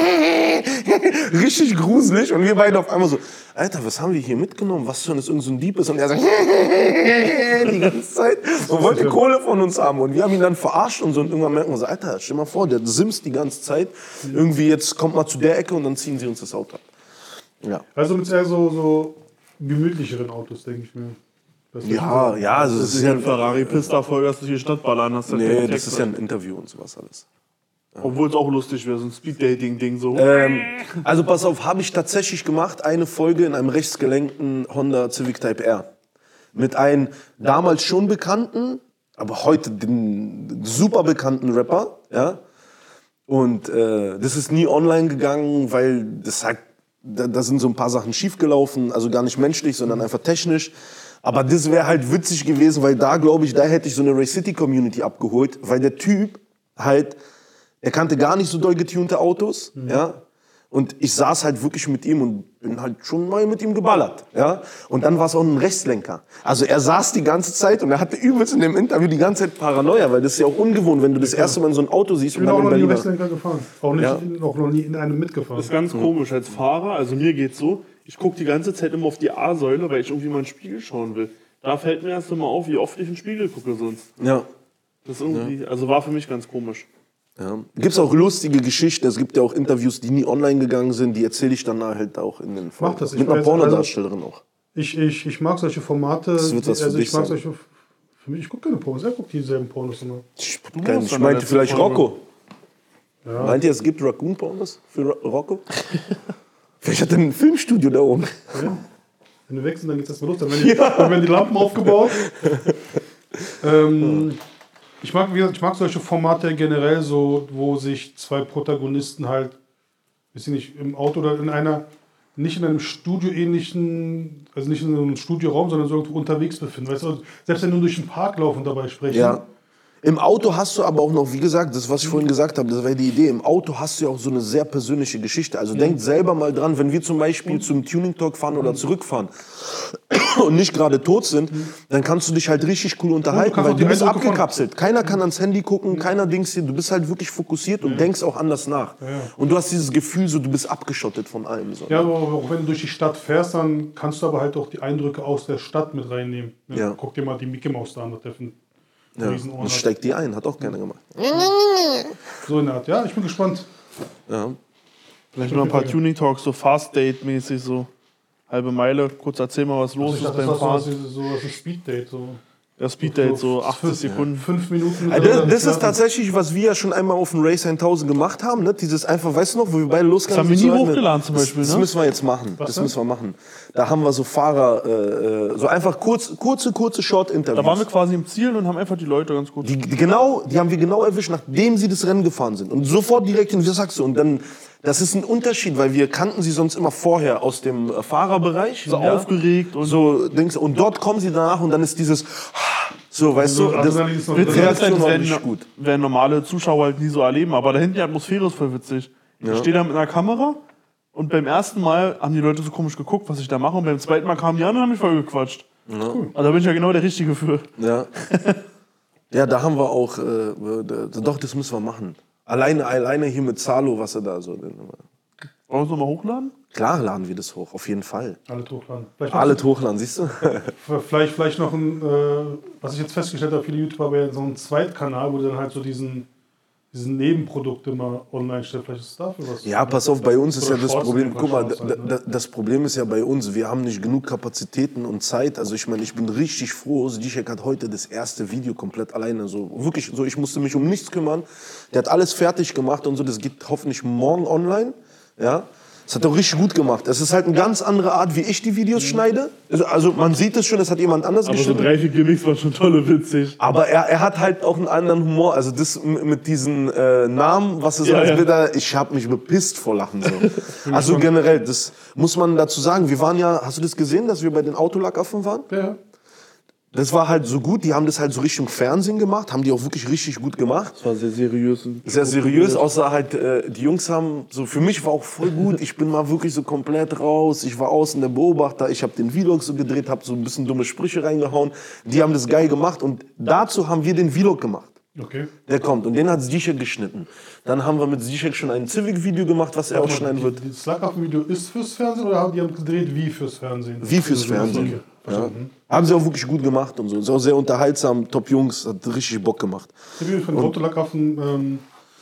richtig gruselig. Und wir beide auf einmal so, Alter, was haben wir hier mitgenommen? Was schon, das irgend so ein Dieb ist? Und er sagt, die ganze Zeit und wollte Kohle von uns haben. Und wir haben ihn dann verarscht und so. Und irgendwann merken wir so, Alter, stell mal vor, der simst die ganze Zeit. Irgendwie jetzt kommt mal zu der Ecke und dann ziehen sie uns das Auto ab. Ja. Also mit eher so, so gemütlicheren Autos, denke ich mir. Das Ja, ja, also Das das ist ist ja ja, ein Ferrari, Pista, Vollgas durch die Stadt ballern. Hast du nee, keinen das Text ist ja drin. ein Interview und sowas alles. Obwohl es auch lustig wäre, so ein Speed-Dating-Ding so. Ähm, also pass auf, habe ich tatsächlich gemacht, eine Folge in einem rechtsgelenkten Honda Civic Type R. Mit einem damals schon bekannten, aber heute den super bekannten Rapper, ja. Und äh, das ist nie online gegangen, weil das halt, da, da sind so ein paar Sachen schiefgelaufen, also gar nicht menschlich, sondern einfach technisch. Aber das wäre halt witzig gewesen, weil da glaube ich, da hätte ich so eine Race City Community abgeholt, weil der Typ halt, er kannte gar nicht so doll getunte Autos, ja. Und ich saß halt wirklich mit ihm und bin halt schon mal mit ihm geballert, ja. Und dann war es auch ein Rechtslenker. Also er saß die ganze Zeit und er hatte übelst in dem Interview die ganze Zeit Paranoia, weil das ist ja auch ungewohnt, wenn du das erste Mal in so ein Auto siehst Ich und bin dann auch in noch nie Berlin. Rechtslenker gefahren. Auch, nicht, Ja. in, auch noch nie in einem mitgefahren. Das ist ganz komisch als Fahrer, also mir geht's so, ich gucke die ganze Zeit immer auf die A-Säule, weil ich irgendwie mal in den Spiegel schauen will. Da fällt mir erst immer auf, wie oft ich in den Spiegel gucke sonst. Ja. Das ist irgendwie, also war für mich ganz komisch. Ja. Gibt es auch lustige Geschichten, es gibt ja auch Interviews, die nie online gegangen sind, die erzähle ich dann halt auch in den Folgen. das, ich Mit einer weiß, Pornodarstellerin auch. Ich, ich, ich mag solche Formate. Das wird was für also dich ich mag sein. solche. Für mich, ich gucke keine Pornos. Er guckt dieselben Pornos immer. Ich, Du kein, hast ich doch meinte letzte vielleicht Folge. Rocco. Ja. Meint ihr, es gibt Raccoon-Pornos für Ro- Rocco? Vielleicht hat er ein Filmstudio da oben. Ja. Wenn wir wechseln, dann geht es erstmal los. Dann werden die, dann werden die Lampen aufgebaut. ähm, ich, mag, wie gesagt, ich mag solche Formate generell so, wo sich zwei Protagonisten halt, weiß ich nicht, im Auto oder in einer, nicht in einem studioähnlichen, also nicht in einem Studioraum, sondern so irgendwo unterwegs befinden. Weißt du, selbst wenn du durch den Park laufen und dabei sprechen. Ja. Im Auto hast du aber auch noch, wie gesagt, das, was ich vorhin gesagt habe, das war die Idee. Im Auto hast du ja auch so eine sehr persönliche Geschichte. Also denk selber mal dran, wenn wir zum Beispiel zum Tuning Talk fahren oder zurückfahren und nicht gerade tot sind, dann kannst du dich halt richtig cool unterhalten, kannst weil auch du die bist Eindrücke von- abgekapselt. Keiner kann ans Handy gucken, keiner Dings hier. Du bist halt wirklich fokussiert und denkst auch anders nach. Und du hast dieses Gefühl, so du bist abgeschottet von allem. So. Ja, aber auch wenn du durch die Stadt fährst, dann kannst du aber halt auch die Eindrücke aus der Stadt mit reinnehmen. Ne? Ja. Guck dir mal die Mickey Maus da an, der ein Ja. Riesenohren Und hat. steigt die ein, hat auch keiner gemacht. So in der Art. Ja, ich bin gespannt. Ja. Vielleicht noch ein paar Tuning-Talks, so Fast-Date-mäßig, so halbe Meile, kurz erzähl mal, was los Ich ist dachte, beim das war Fahren. so, so was ein Speeddate. So. Ja, Speed-Date, so achtzig Sekunden. Fünf Minuten. Also das, das ist tatsächlich, was wir ja schon einmal auf dem Race tausend gemacht haben, ne? Dieses einfach, weißt du noch, wo wir beide losgegangen Das haben wir sind, nie so eine- hochgeladen zum das, Beispiel, Das ne? müssen wir jetzt machen. Was das denn? müssen wir machen. Da haben wir so Fahrer, äh, äh, so einfach kurz, kurze, kurze Short-Interviews. Da waren wir quasi im Ziel und haben einfach die Leute ganz gut. die, die, genau, die haben wir genau erwischt, nachdem sie das Rennen gefahren sind. Und sofort direkt in, was sagst du? Und dann, das ist ein Unterschied, weil wir kannten sie sonst immer vorher aus dem äh, Fahrerbereich. So aufgeregt und so Dings. Und dort kommen sie danach und dann ist dieses, so, weißt du, das, Adrenalin ist noch die drin. Reaktion das war werden, richtig gut. werden normale Zuschauer halt nie so erleben, aber da hinten die Atmosphäre ist voll witzig. Ich stehe da mit einer Kamera und beim ersten Mal haben die Leute so komisch geguckt, was ich da mache, und beim zweiten Mal kamen die an und haben mich voll gequatscht. Also da bin ich ja genau der Richtige für. Ja. Ja, da haben wir auch, äh, d- doch, das müssen wir machen. Alleine, alleine hier mit Zalo, was er da so. Wollen wir es nochmal hochladen? Klar laden wir das hoch, auf jeden Fall. Alle hochladen. Vielleicht, Alle hochladen, siehst du? noch, vielleicht, vielleicht noch ein, äh, was ich jetzt festgestellt habe, viele YouTuber haben ja so einen Zweitkanal, wo die dann halt so diesen, diese Nebenprodukte mal online stellen. Vielleicht ist es dafür was. Ja, pass auf, bei uns ist Oder ja das Shorts Problem, nehmen, guck mal, Shorts da, halt, da, ne? das Problem ist ja bei uns, wir haben nicht genug Kapazitäten und Zeit. Also ich meine, ich bin richtig froh, Zizek hat heute das erste Video komplett alleine, so wirklich, so ich musste mich um nichts kümmern. Der hat alles fertig gemacht und so, das geht hoffentlich morgen online, ja. Das hat er richtig gut gemacht. Das ist halt eine ganz andere Art, wie ich die Videos schneide. Also man sieht es schon, das hat jemand anders Aber so geschnitten. drei, vier Gimmicks waren schon tolle witzig. Aber er, er hat halt auch einen anderen Humor. Also das m- mit diesen äh, Namen, was er so Ja, als ja. Bilder, ich habe mich bepisst vor Lachen. So. Also generell, das muss man dazu sagen. Wir waren ja, hast du das gesehen, dass wir bei den Autolackaffen waren? Ja. Das war halt so gut, die haben das halt so Richtung Fernsehen gemacht, haben die auch wirklich richtig gut gemacht. Das war sehr seriös. und- Sehr seriös, außer halt, äh, die Jungs haben, so für mich war auch voll gut, ich bin mal wirklich so komplett raus, ich war außen der Beobachter, ich habe den Vlog so gedreht, habe so ein bisschen dumme Sprüche reingehauen, die haben das geil gemacht und dazu haben wir den Vlog gemacht. Okay. Der kommt und den hat Zizek geschnitten. Dann haben wir mit Zizek schon ein Civic-Video gemacht, was er auch schneiden wird. Das Slackaffen-Video ist fürs Fernsehen oder haben die haben gedreht wie fürs Fernsehen? Wie fürs Fernsehen. Ja. Haben sie auch wirklich gut gemacht und so. Ist auch sehr unterhaltsam, top Jungs, hat richtig Bock gemacht. Ich habe von Autolackaffen ähm,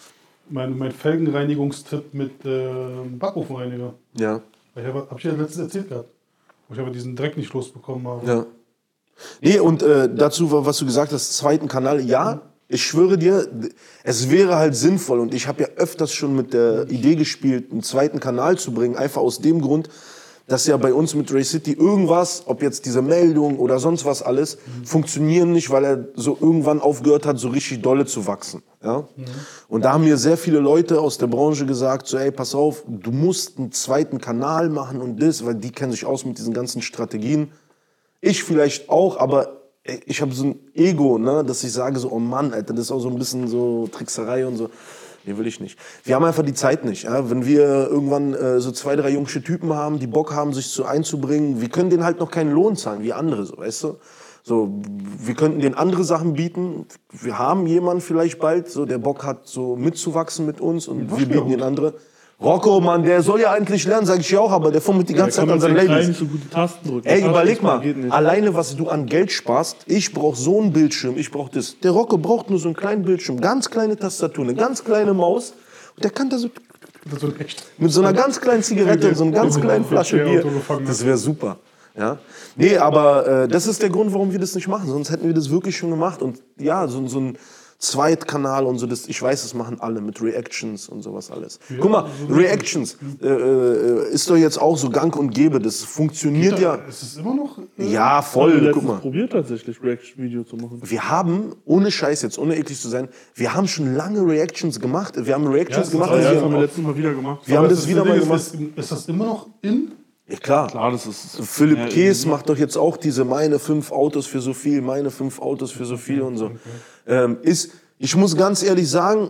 mein, mein Felgenreinigungstipp mit äh, Backofenreiniger. Ja, Ich habe hab ich ja letztens erzählt gehabt. Wo ich aber diesen Dreck nicht losbekommen habe. ja. Nee, und äh, dazu, was du gesagt hast, zweiten Kanal, ja, ich schwöre dir, es wäre halt sinnvoll und ich habe ja öfters schon mit der Idee gespielt, einen zweiten Kanal zu bringen, einfach aus dem Grund, dass ja bei uns mit Ray City irgendwas, ob jetzt diese Meldung oder sonst was alles, funktionieren nicht, weil er so irgendwann aufgehört hat, so richtig dolle zu wachsen. Ja? Und da haben mir sehr viele Leute aus der Branche gesagt, so ey, pass auf, du musst einen zweiten Kanal machen und das, weil die kennen sich aus mit diesen ganzen Strategien. Ich vielleicht auch, aber ich habe so ein Ego, ne, dass ich sage so, oh Mann, Alter, das ist auch so ein bisschen so Trickserei und so. Nee, will ich nicht. Wir haben einfach die Zeit nicht. Ja? Wenn wir irgendwann äh, so zwei, drei jungsche Typen haben, die Bock haben, sich so einzubringen, wir können denen halt noch keinen Lohn zahlen, wie andere, so, weißt du? So, wir könnten denen andere Sachen bieten. Wir haben jemanden vielleicht bald, so, der Bock hat, so mitzuwachsen mit uns und wir bieten den andere. Rocco, Mann, der soll ja eigentlich lernen, sage ich ja auch, aber der fummelt die ganze Zeit an seinen Ladies. nicht so gute Tasten drücken. Ey, Das überleg geht mal, nicht. alleine was du an Geld sparst, ich brauch so einen Bildschirm, ich brauch das. Der Rocco braucht nur so einen kleinen Bildschirm, ganz kleine Tastatur, eine ganz kleine Maus. Und der kann da so Das ist so echt. mit so einer ganz kleinen Zigarette und so einer ganz kleinen Flasche Der Bier. Auto gefangen hat. Das wäre super. Ja? Nee, aber äh, das ist der Grund, warum wir das nicht machen. Sonst hätten wir das wirklich schon gemacht. Und ja, so, so ein Zweitkanal und so, das, ich weiß, das machen alle mit Reactions und sowas alles. Guck mal, Reactions äh, äh, ist doch jetzt auch so gang und gäbe. Das funktioniert ja. Ist es immer noch? äh, Ja, Ich voll. habe Guck letztens mal. probiert tatsächlich, Reaction-Video zu machen. Wir haben, ohne Scheiß jetzt, ohne eklig zu sein, wir haben schon lange Reactions gemacht. Wir haben Ja, Reactions das gemacht. ist- als Ja, ja, das haben wir wir, letztes Mal wieder gemacht. wir haben Aber das wieder Ding mal ist, gemacht. Ist, ist das immer noch in? Ja, klar. Klar, das ist... Philipp Ja, Kees macht doch jetzt auch diese meine fünf Autos für so viel, meine fünf Autos für so viel und so. Ähm, ist, ich muss ganz ehrlich sagen,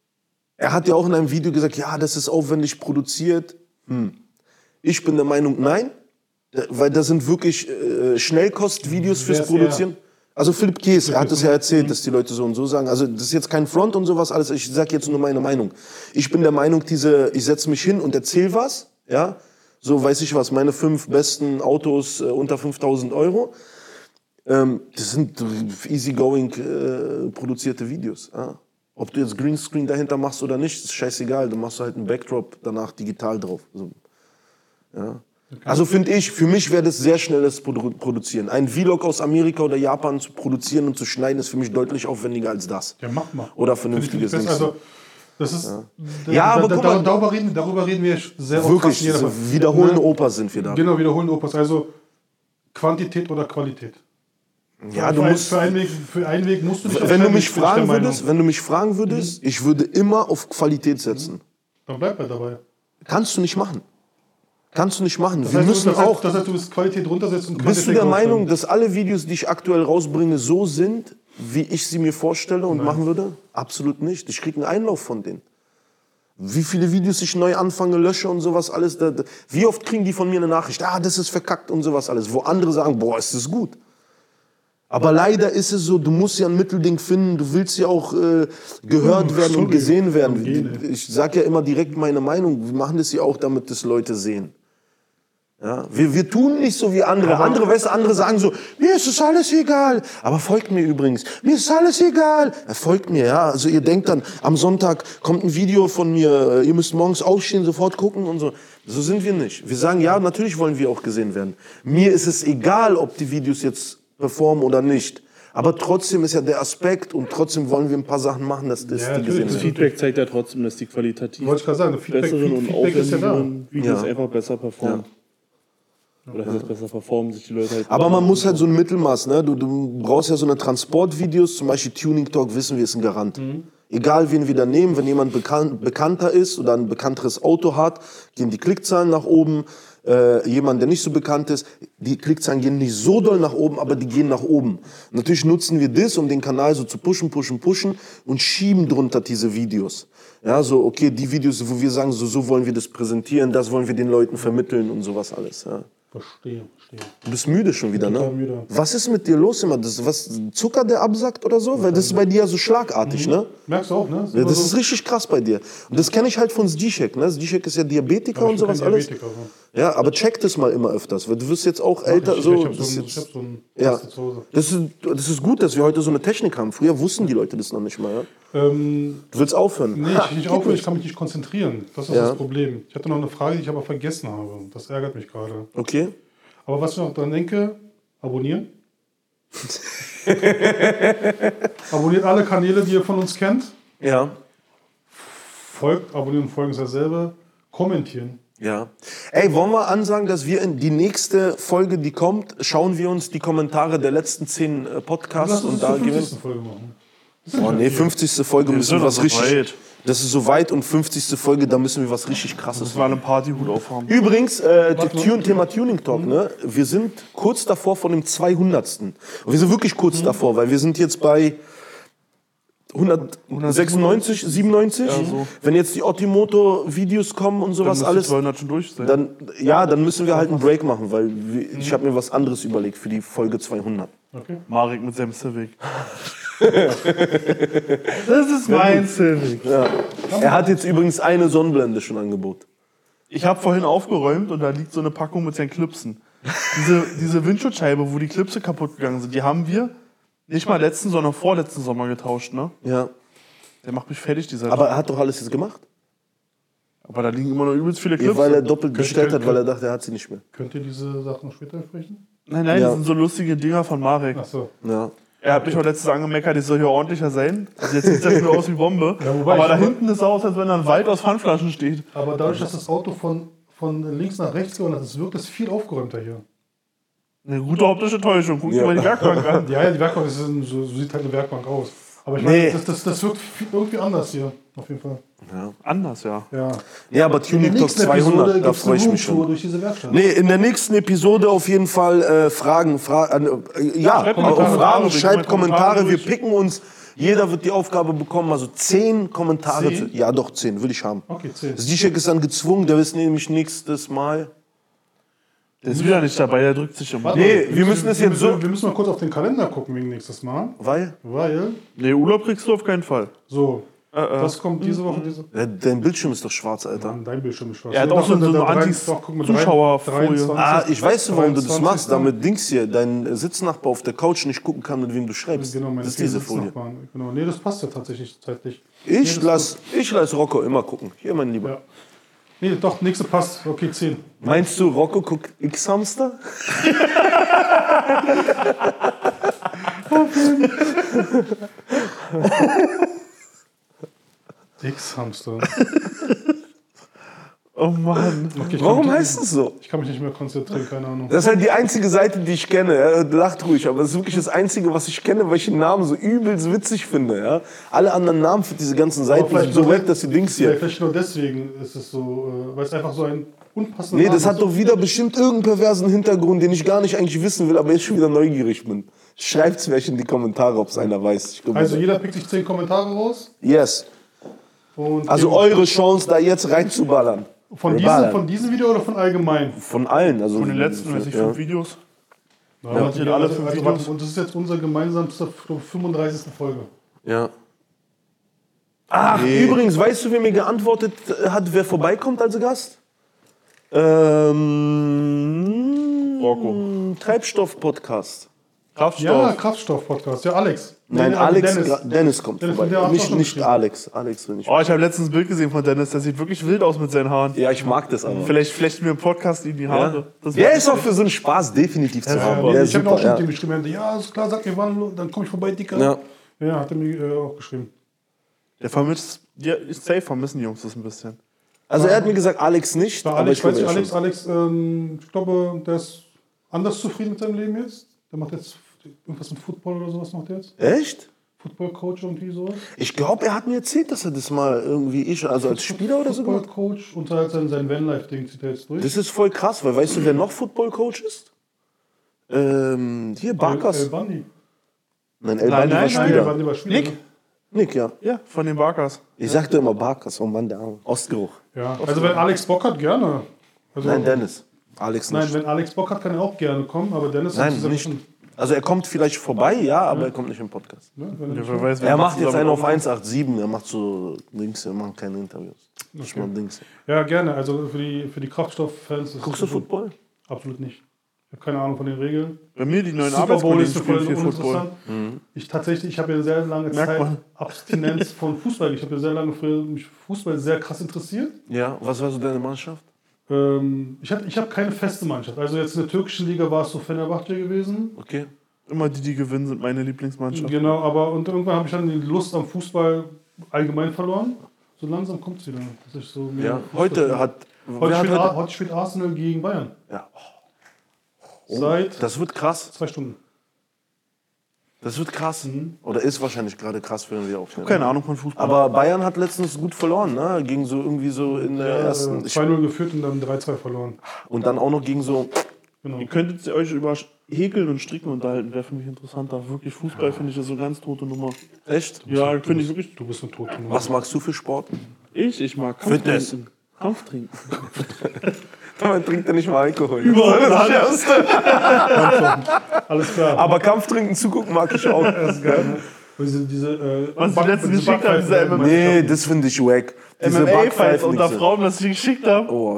er hat ja auch in einem Video gesagt, ja, das ist aufwendig produziert. Hm. Ich bin der Meinung, nein, äh, weil das sind wirklich äh, Schnellkostvideos Wer fürs ist Produzieren. Also Philipp Kees, er hat es ja erzählt, dass die Leute so und so sagen. Also das ist jetzt kein Front und sowas alles, ich sage jetzt nur meine Meinung. Ich bin der Meinung, diese, ich setze mich hin und erzähle was, ja, so weiß ich was, meine fünf besten Autos äh, unter fünftausend Euro. Ähm, das sind easygoing äh, produzierte Videos. Ja. Ob du jetzt Greenscreen dahinter machst oder nicht, ist scheißegal. Du machst halt einen Backdrop danach digital drauf. So. Ja. Also finde ich, für mich wäre das sehr schnelles Produ Produzieren. Ein Vlog aus Amerika oder Japan zu produzieren und zu schneiden, ist für mich deutlich aufwendiger als das. Ja, mach mal. Oder Finde ich vernünftiges nicht Ding. besser. Also, das ist. Da, Ja, aber da, guck da, mal- darüber, reden, darüber reden wir sehr oft. Wirklich, fast in jeder so Folge. wiederholende Ne? Opas sind wir da. Genau, wiederholende Opas. Also Quantität oder Qualität. Ja, für, du ein, musst, für, einen Weg, für einen Weg musst du dich wenn du entscheiden, mich bin ich der fragen Meinung. würdest, wenn du mich fragen würdest, ich würde immer auf Qualität setzen. Dann bleib er dabei. Kannst du nicht machen. Kannst du nicht machen. Das Wir heißt, müssen das heißt, auch. Das heißt, du willst Qualität runtersetzen und Bist du Quantität der Meinung, hochstellen. dass alle Videos, die ich aktuell rausbringe, so sind, wie ich sie mir vorstelle und machen würde? Absolut nicht. Ich kriege einen Einlauf von denen. Wie viele Videos ich neu anfange, lösche und sowas alles. Da, da, wie oft kriegen die von mir eine Nachricht, ah, das ist verkackt und sowas alles. Wo andere sagen, boah, ist das gut. Aber leider ist es so, du musst ja ein Mittelding finden, du willst ja auch äh, gehört Oh, werden und sorry. gesehen werden. Gene. Ich sage ja immer direkt meine Meinung, wir machen das ja auch, damit das Leute sehen. Ja, wir, wir tun nicht so wie andere. Andere, weißt du, andere sagen so, mir ist es alles egal. Aber folgt mir übrigens. Mir ist alles egal. Er folgt mir, ja. Also ihr denkt dann, am Sonntag kommt ein Video von mir, ihr müsst morgens aufstehen, sofort gucken und so. So sind wir nicht. Wir sagen, ja, natürlich wollen wir auch gesehen werden. Mir ist es egal, ob die Videos jetzt performen oder nicht. Aber trotzdem ist ja der Aspekt und trotzdem wollen wir ein paar Sachen machen, dass das Ja, die gesehen Das werden. Feedback zeigt ja trotzdem, dass die qualitativ Wollte ich gerade sagen, Feedback, besseren und Feedback ist ja da. aufwendigeren Videos Ja. einfach besser performen. Oder heißt das besser performen, sich die Leute halt... Aber man muss halt so ein Mittelmaß, ne? Du, du brauchst ja so eine Transportvideos, zum Beispiel Tuning Talk, wissen wir, ist ein Garant. Egal, wen wir da nehmen, wenn jemand bekan bekannter ist oder ein bekannteres Auto hat, gehen die Klickzahlen nach oben. Äh, jemand, der nicht so bekannt ist, die Klickzahlen gehen nicht so doll nach oben, aber die gehen nach oben. Natürlich nutzen wir das, um den Kanal so zu pushen, pushen, pushen und schieben drunter diese Videos. Ja, so, okay, die Videos, wo wir sagen, so, so wollen wir das präsentieren, das wollen wir den Leuten vermitteln und sowas alles, ja. Verstehe, verstehe. Du bist müde schon wieder, Total ne? müde. Was ist mit dir los immer? Das, was, Zucker, der absackt oder so? Weil das ist bei dir ja so schlagartig, ne? Merkst du auch, ne? Ja, das ist richtig krass bei dir. Und das kenne ich halt von Zdeschek, ne? Zdeschek ist ja Diabetiker und sowas alles. Ja, aber check das mal immer öfters, weil du wirst jetzt auch älter. Ich, So, ich hab das, so, ist ein, ich hab jetzt, so ein ja. Taste zu Hause. das, ist, das ist gut, dass wir heute so eine Technik haben. Früher wussten die Leute das noch nicht mal. Ja? Ähm, Du willst aufhören? nee, ich, nicht aufhören, ich kann mich nicht konzentrieren. Das ist Ja. das Problem. Ich hatte noch eine Frage, die ich aber vergessen habe. Das ärgert mich gerade. Okay. Aber was ich noch dran denke, abonnieren. Abonniert alle Kanäle, die ihr von uns kennt. Ja. Folgt, abonnieren, folgen ist dasselbe. Kommentieren. Ja. Ey, wollen wir ansagen, dass wir in die nächste Folge, die kommt, schauen wir uns die Kommentare der letzten zehn äh, Podcasts Lass uns und da zur gehen wir. fünfzigsten Folge machen. Oh nee, fünfzigste Folge müssen wir sind was doch so richtig. weit. Das ist so weit und fünfzigste Folge, da müssen wir was richtig krasses Das war eine Partyhut aufhaben. Übrigens, äh, die Tune, Thema Tuning Talk, ne? Wir sind kurz davor von dem zweihundertsten. Und wir sind wirklich kurz davor, weil wir sind jetzt bei hundertsechsundneunzig, siebenundneunzig. Ja, so. Wenn jetzt die Otimoto-Videos kommen und Dann sowas müsste alles, zweihundert schon durch sein. dann, ja, dann müssen wir halt einen Break machen, weil wir, ich habe mir was anderes überlegt für die Folge zweihundert. Okay. Marek mit seinem Civic. Das ist mein Civic. Ja. Er hat jetzt übrigens eine Sonnenblende schon angeboten. Ich habe vorhin aufgeräumt und da liegt so eine Packung mit seinen Clipsen. Diese, diese Windschutzscheibe, wo die Clipse kaputt gegangen sind, die haben wir nicht mal letzten, sondern vorletzten Sommer getauscht, ne? Ja. Der macht mich fertig, dieser Aber er hat doch alles jetzt gemacht. Aber da liegen immer noch übelst viele Clipse. Weil er doppelt Könnt- bestellt hat, könnt- weil er dachte, er hat sie nicht mehr. Könnt ihr diese Sachen später sprechen? Nein, nein, Ja. das sind so lustige Dinger von Marek. Achso. Ja. Er hat mich auch letztens angemeckert, ich soll hier ordentlicher sein. Also jetzt sieht das nur aus wie Bombe. Ja, wobei aber ich- da hinten ist es aus, als wenn da ein Wald aus Pfandflaschen steht. Aber dadurch, dass das Auto von, von links nach rechts gewandert ist, wirkt es viel aufgeräumter hier. Eine gute optische Täuschung. Guck dir Ja. mal die Werkbank an. Ja, ja, die Werkbank, das ist ein, so, so sieht halt eine Werkbank aus. Aber ich Nee. meine, das, das, das wirkt viel, irgendwie anders hier, auf jeden Fall. Anders, ja. Ja. Ja, aber Tuning Talk zweihundert, da freue ich mich schon. durch diese Werkstatt. Nee, in der nächsten Episode auf jeden Fall äh, Fragen. Fra äh, ja, Schreibt auf Kommentare, Fragen, wir schreibt gehen Kommentare Kommentare. Wir durch. picken uns. Jeder wird die Aufgabe bekommen, also zehn Kommentare. Zehn? Zu, ja, doch, zehn, will ich haben. Okay, zehn. Zdeschek ist dann gezwungen, der ist nämlich nächstes Mal. Der ist wieder nicht dabei, der drückt sich immer. Warte, Nee, wir müssen es wir, jetzt wir, so. Wir müssen mal kurz auf den Kalender gucken wegen nächstes Mal. Weil? Weil, Nee, Urlaub kriegst du auf keinen Fall. so, Äh, äh. das kommt diese Woche. Diese, Ja, dein Bildschirm ist doch schwarz, Alter. Mann, dein Bildschirm ist schwarz. Er hat Nee, auch doch, so eine der- der drei- Antis- doch, guck mal, Zuschauerfolie. dreiundzwanzig, Ah, ich weiß, warum du das dreiundzwanzig. machst, damit Dings hier, dein Sitznachbar auf der Couch nicht gucken kann, mit wem du schreibst. Genau, meine das ist diese vier Folie. Sitznachbarn. Genau. Nee, das passt ja tatsächlich zeitlich. Ich Nee, das lass, ich lass Rocco immer gucken. Hier, mein Lieber. Ja. Nee, doch, nächste passt. Okay, zehn. Meinst du, Rocco guckt X-Hamster? X-Hamster. Oh Mann. Okay, ich Warum kann mich- heißt es so? Ich kann mich nicht mehr konzentrieren, keine Ahnung. Das ist halt die einzige Seite, die ich kenne. Ja? Lacht ruhig, aber das ist wirklich das Einzige, was ich kenne, weil ich den Namen so übelst witzig finde. Ja? Alle anderen Namen für diese ganzen Seiten vielleicht sind so nur- weg, dass die Dings hier. Vielleicht nur deswegen ist es so, äh, weil es einfach so ein unpassender Nee, das Name hat doch wieder bestimmt irgendeinen perversen Hintergrund, den ich gar nicht eigentlich wissen will, aber jetzt schon wieder neugierig bin. Schreibt's mir in die Kommentare, ob es einer weiß. Ich glaub, Also jeder pickt sich zehn Kommentare raus. yes. Und Also den- eure Chance, da jetzt reinzuballern. von, Wir diesem, ballern. von diesem Video oder von allgemein? Von allen. Also Von den letzten, weiß ich, ja. fünf Videos. Ja, habt ihr also, alle also, fünf also, Videos? warte, und das ist jetzt unsere gemeinsamste fünfunddreißigste Folge. Ja. Ach, übrigens, weißt du, wer mir geantwortet hat, wer vorbeikommt als Gast? Ähm, Rocco. Treibstoff-Podcast. Kraftstoff. Ja, Kraftstoff-Podcast. Ja, Alex. Nein, Nee, aber Alex, Dennis. Dennis, Dennis kommt Dennis, vorbei. der hat auch Nicht, schon nicht geschrieben. Alex. Alex will nicht. Oh, ich habe letztens ein Bild gesehen von Dennis, der sieht wirklich wild aus mit seinen Haaren. Ja, ich mag das aber. Vielleicht flechten wir im Podcast in die Haare. Ja. Das Der wär- ist auch für so einen Spaß definitiv zu Ja, haben. nee, Der ich ist habe auch super, schon ja. mit ihm geschrieben. Er meinte, ja, ist klar, sag mir wann, dann komme ich vorbei, Dicker. Ja. Ja, hat er mir äh, auch geschrieben. Der vermisst, ja, ist safe vermissen die Jungs das ein bisschen. Also er hat mir gesagt, Alex nicht. Bei aber Alex, ich weiß ich, glaube, er Alex, schon. Alex, ähm, ich glaube, der ist anders zufrieden mit seinem Leben jetzt. Der macht jetzt irgendwas mit Football oder sowas macht er jetzt. Echt? Football-Coach irgendwie sowas. Ich glaube, er hat mir erzählt, dass er das mal irgendwie, ich, also als Spieler oder so gemacht hat. Football-Coach und halt sein, sein Vanlife-Ding zieht er jetzt durch. Das ist voll krass, weil weißt du, wer noch Football-Coach ist? Ähm, hier, Barkas. El Bandi. Nein, El Nein, Bandi war nein, Nein, El Spieler. Bandi war Spieler. Nick? Ne? Nick, ja. Ja, von den Barkers. Ich sagte immer Barkas, oh Mann, der Arme. Ostgeruch. Ja, also wenn Alex Bock hat, gerne. Also, Nein, Dennis. Alex Nein, nicht. wenn Alex Bock hat, kann er auch gerne kommen, aber Dennis Nein, hat gesagt, nicht. schon, Also er kommt vielleicht vorbei, ja, aber er kommt nicht im Podcast. ne, wenn er Ja, nicht wer weiß, wer Er macht jetzt zusammen einen auf auch- eins acht sieben, er macht so Dings, er macht keine Interviews. Das ist mal Dings. Ja, gerne. Also für die, für die Kraftstoff-Fans. ist Guckst du es- Football? Absolut nicht. Ich habe keine Ahnung von den Regeln. Bei mir die neuen Super Bowl Arbeitskollegen ist mir spielen voll viel Football. uninteressant. Ich tatsächlich, ich habe ja sehr lange Merkt Zeit man. Abstinenz von Fußball. Ich habe ja sehr lange früher mich für Fußball sehr krass interessiert. Ja, was war so deine Mannschaft? Ähm, ich habe ich hab keine feste Mannschaft. Also jetzt in der türkischen Liga war es so Fenerbahce gewesen. Okay. Immer die, die gewinnen, sind meine Lieblingsmannschaft. Genau, aber und irgendwann habe ich dann die Lust am Fußball allgemein verloren. So langsam kommt es wieder. Dass ich so mehr Ja, Fußball heute spiele. hat. Heute wer hat spielt, Ar- heute? heute spielt Arsenal gegen Bayern. Ja. Seit Das wird krass. zwei Stunden. Das wird krass. Mhm. Oder ist wahrscheinlich gerade krass, wenn wir aufnehmen. Keine Ahnung von Fußball. Aber Bayern hat letztens gut verloren, ne? Gegen so irgendwie so in der ersten. Äh, Ich, zwei null geführt und dann drei zwei verloren. und dann auch noch gegen so. Genau. Ihr könntet euch über Häkeln und Stricken unterhalten, wäre für mich interessanter. Wirklich Fußball finde ich das so ganz tote Nummer. Echt? Ja, finde ich wirklich. Du bist eine Tote. Was magst du für Sport? Ich, ich mag Fitness. Kampftrinken. Kampftrinken. Man trinkt ja nicht mal Alkohol. Alles klar. Aber Kampftrinken zugucken mag ich auch. Das ist geil, ne? Und Diese, diese, äh, Was ich Back- letztens diese geschickt habe, diese Backpfeifen- Nee, das finde ich wack. Diese M M A-Fights Backpfeifen unter diese- Frauen, das ich geschickt habe. Oh,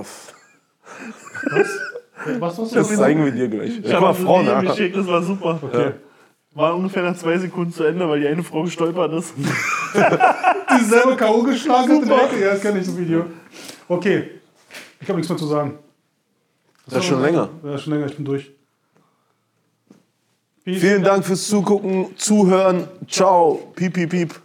Was, was, das was? zeigen wir dir gleich. Ich Guck habe mal, ein Frauen Video nach. geschickt, das war super. Okay. War ungefähr nach zwei Sekunden zu Ende, weil die eine Frau gestolpert ist. Die selber K O geschlagen hat in der Ecke. Ja, das kenne ich, das Video. Okay. Ich habe nichts mehr zu sagen. Das ist schon länger. Ja, schon länger. Ich bin durch. Peace. Vielen Dank fürs Zugucken, Zuhören. Ciao. Piep, piep, piep.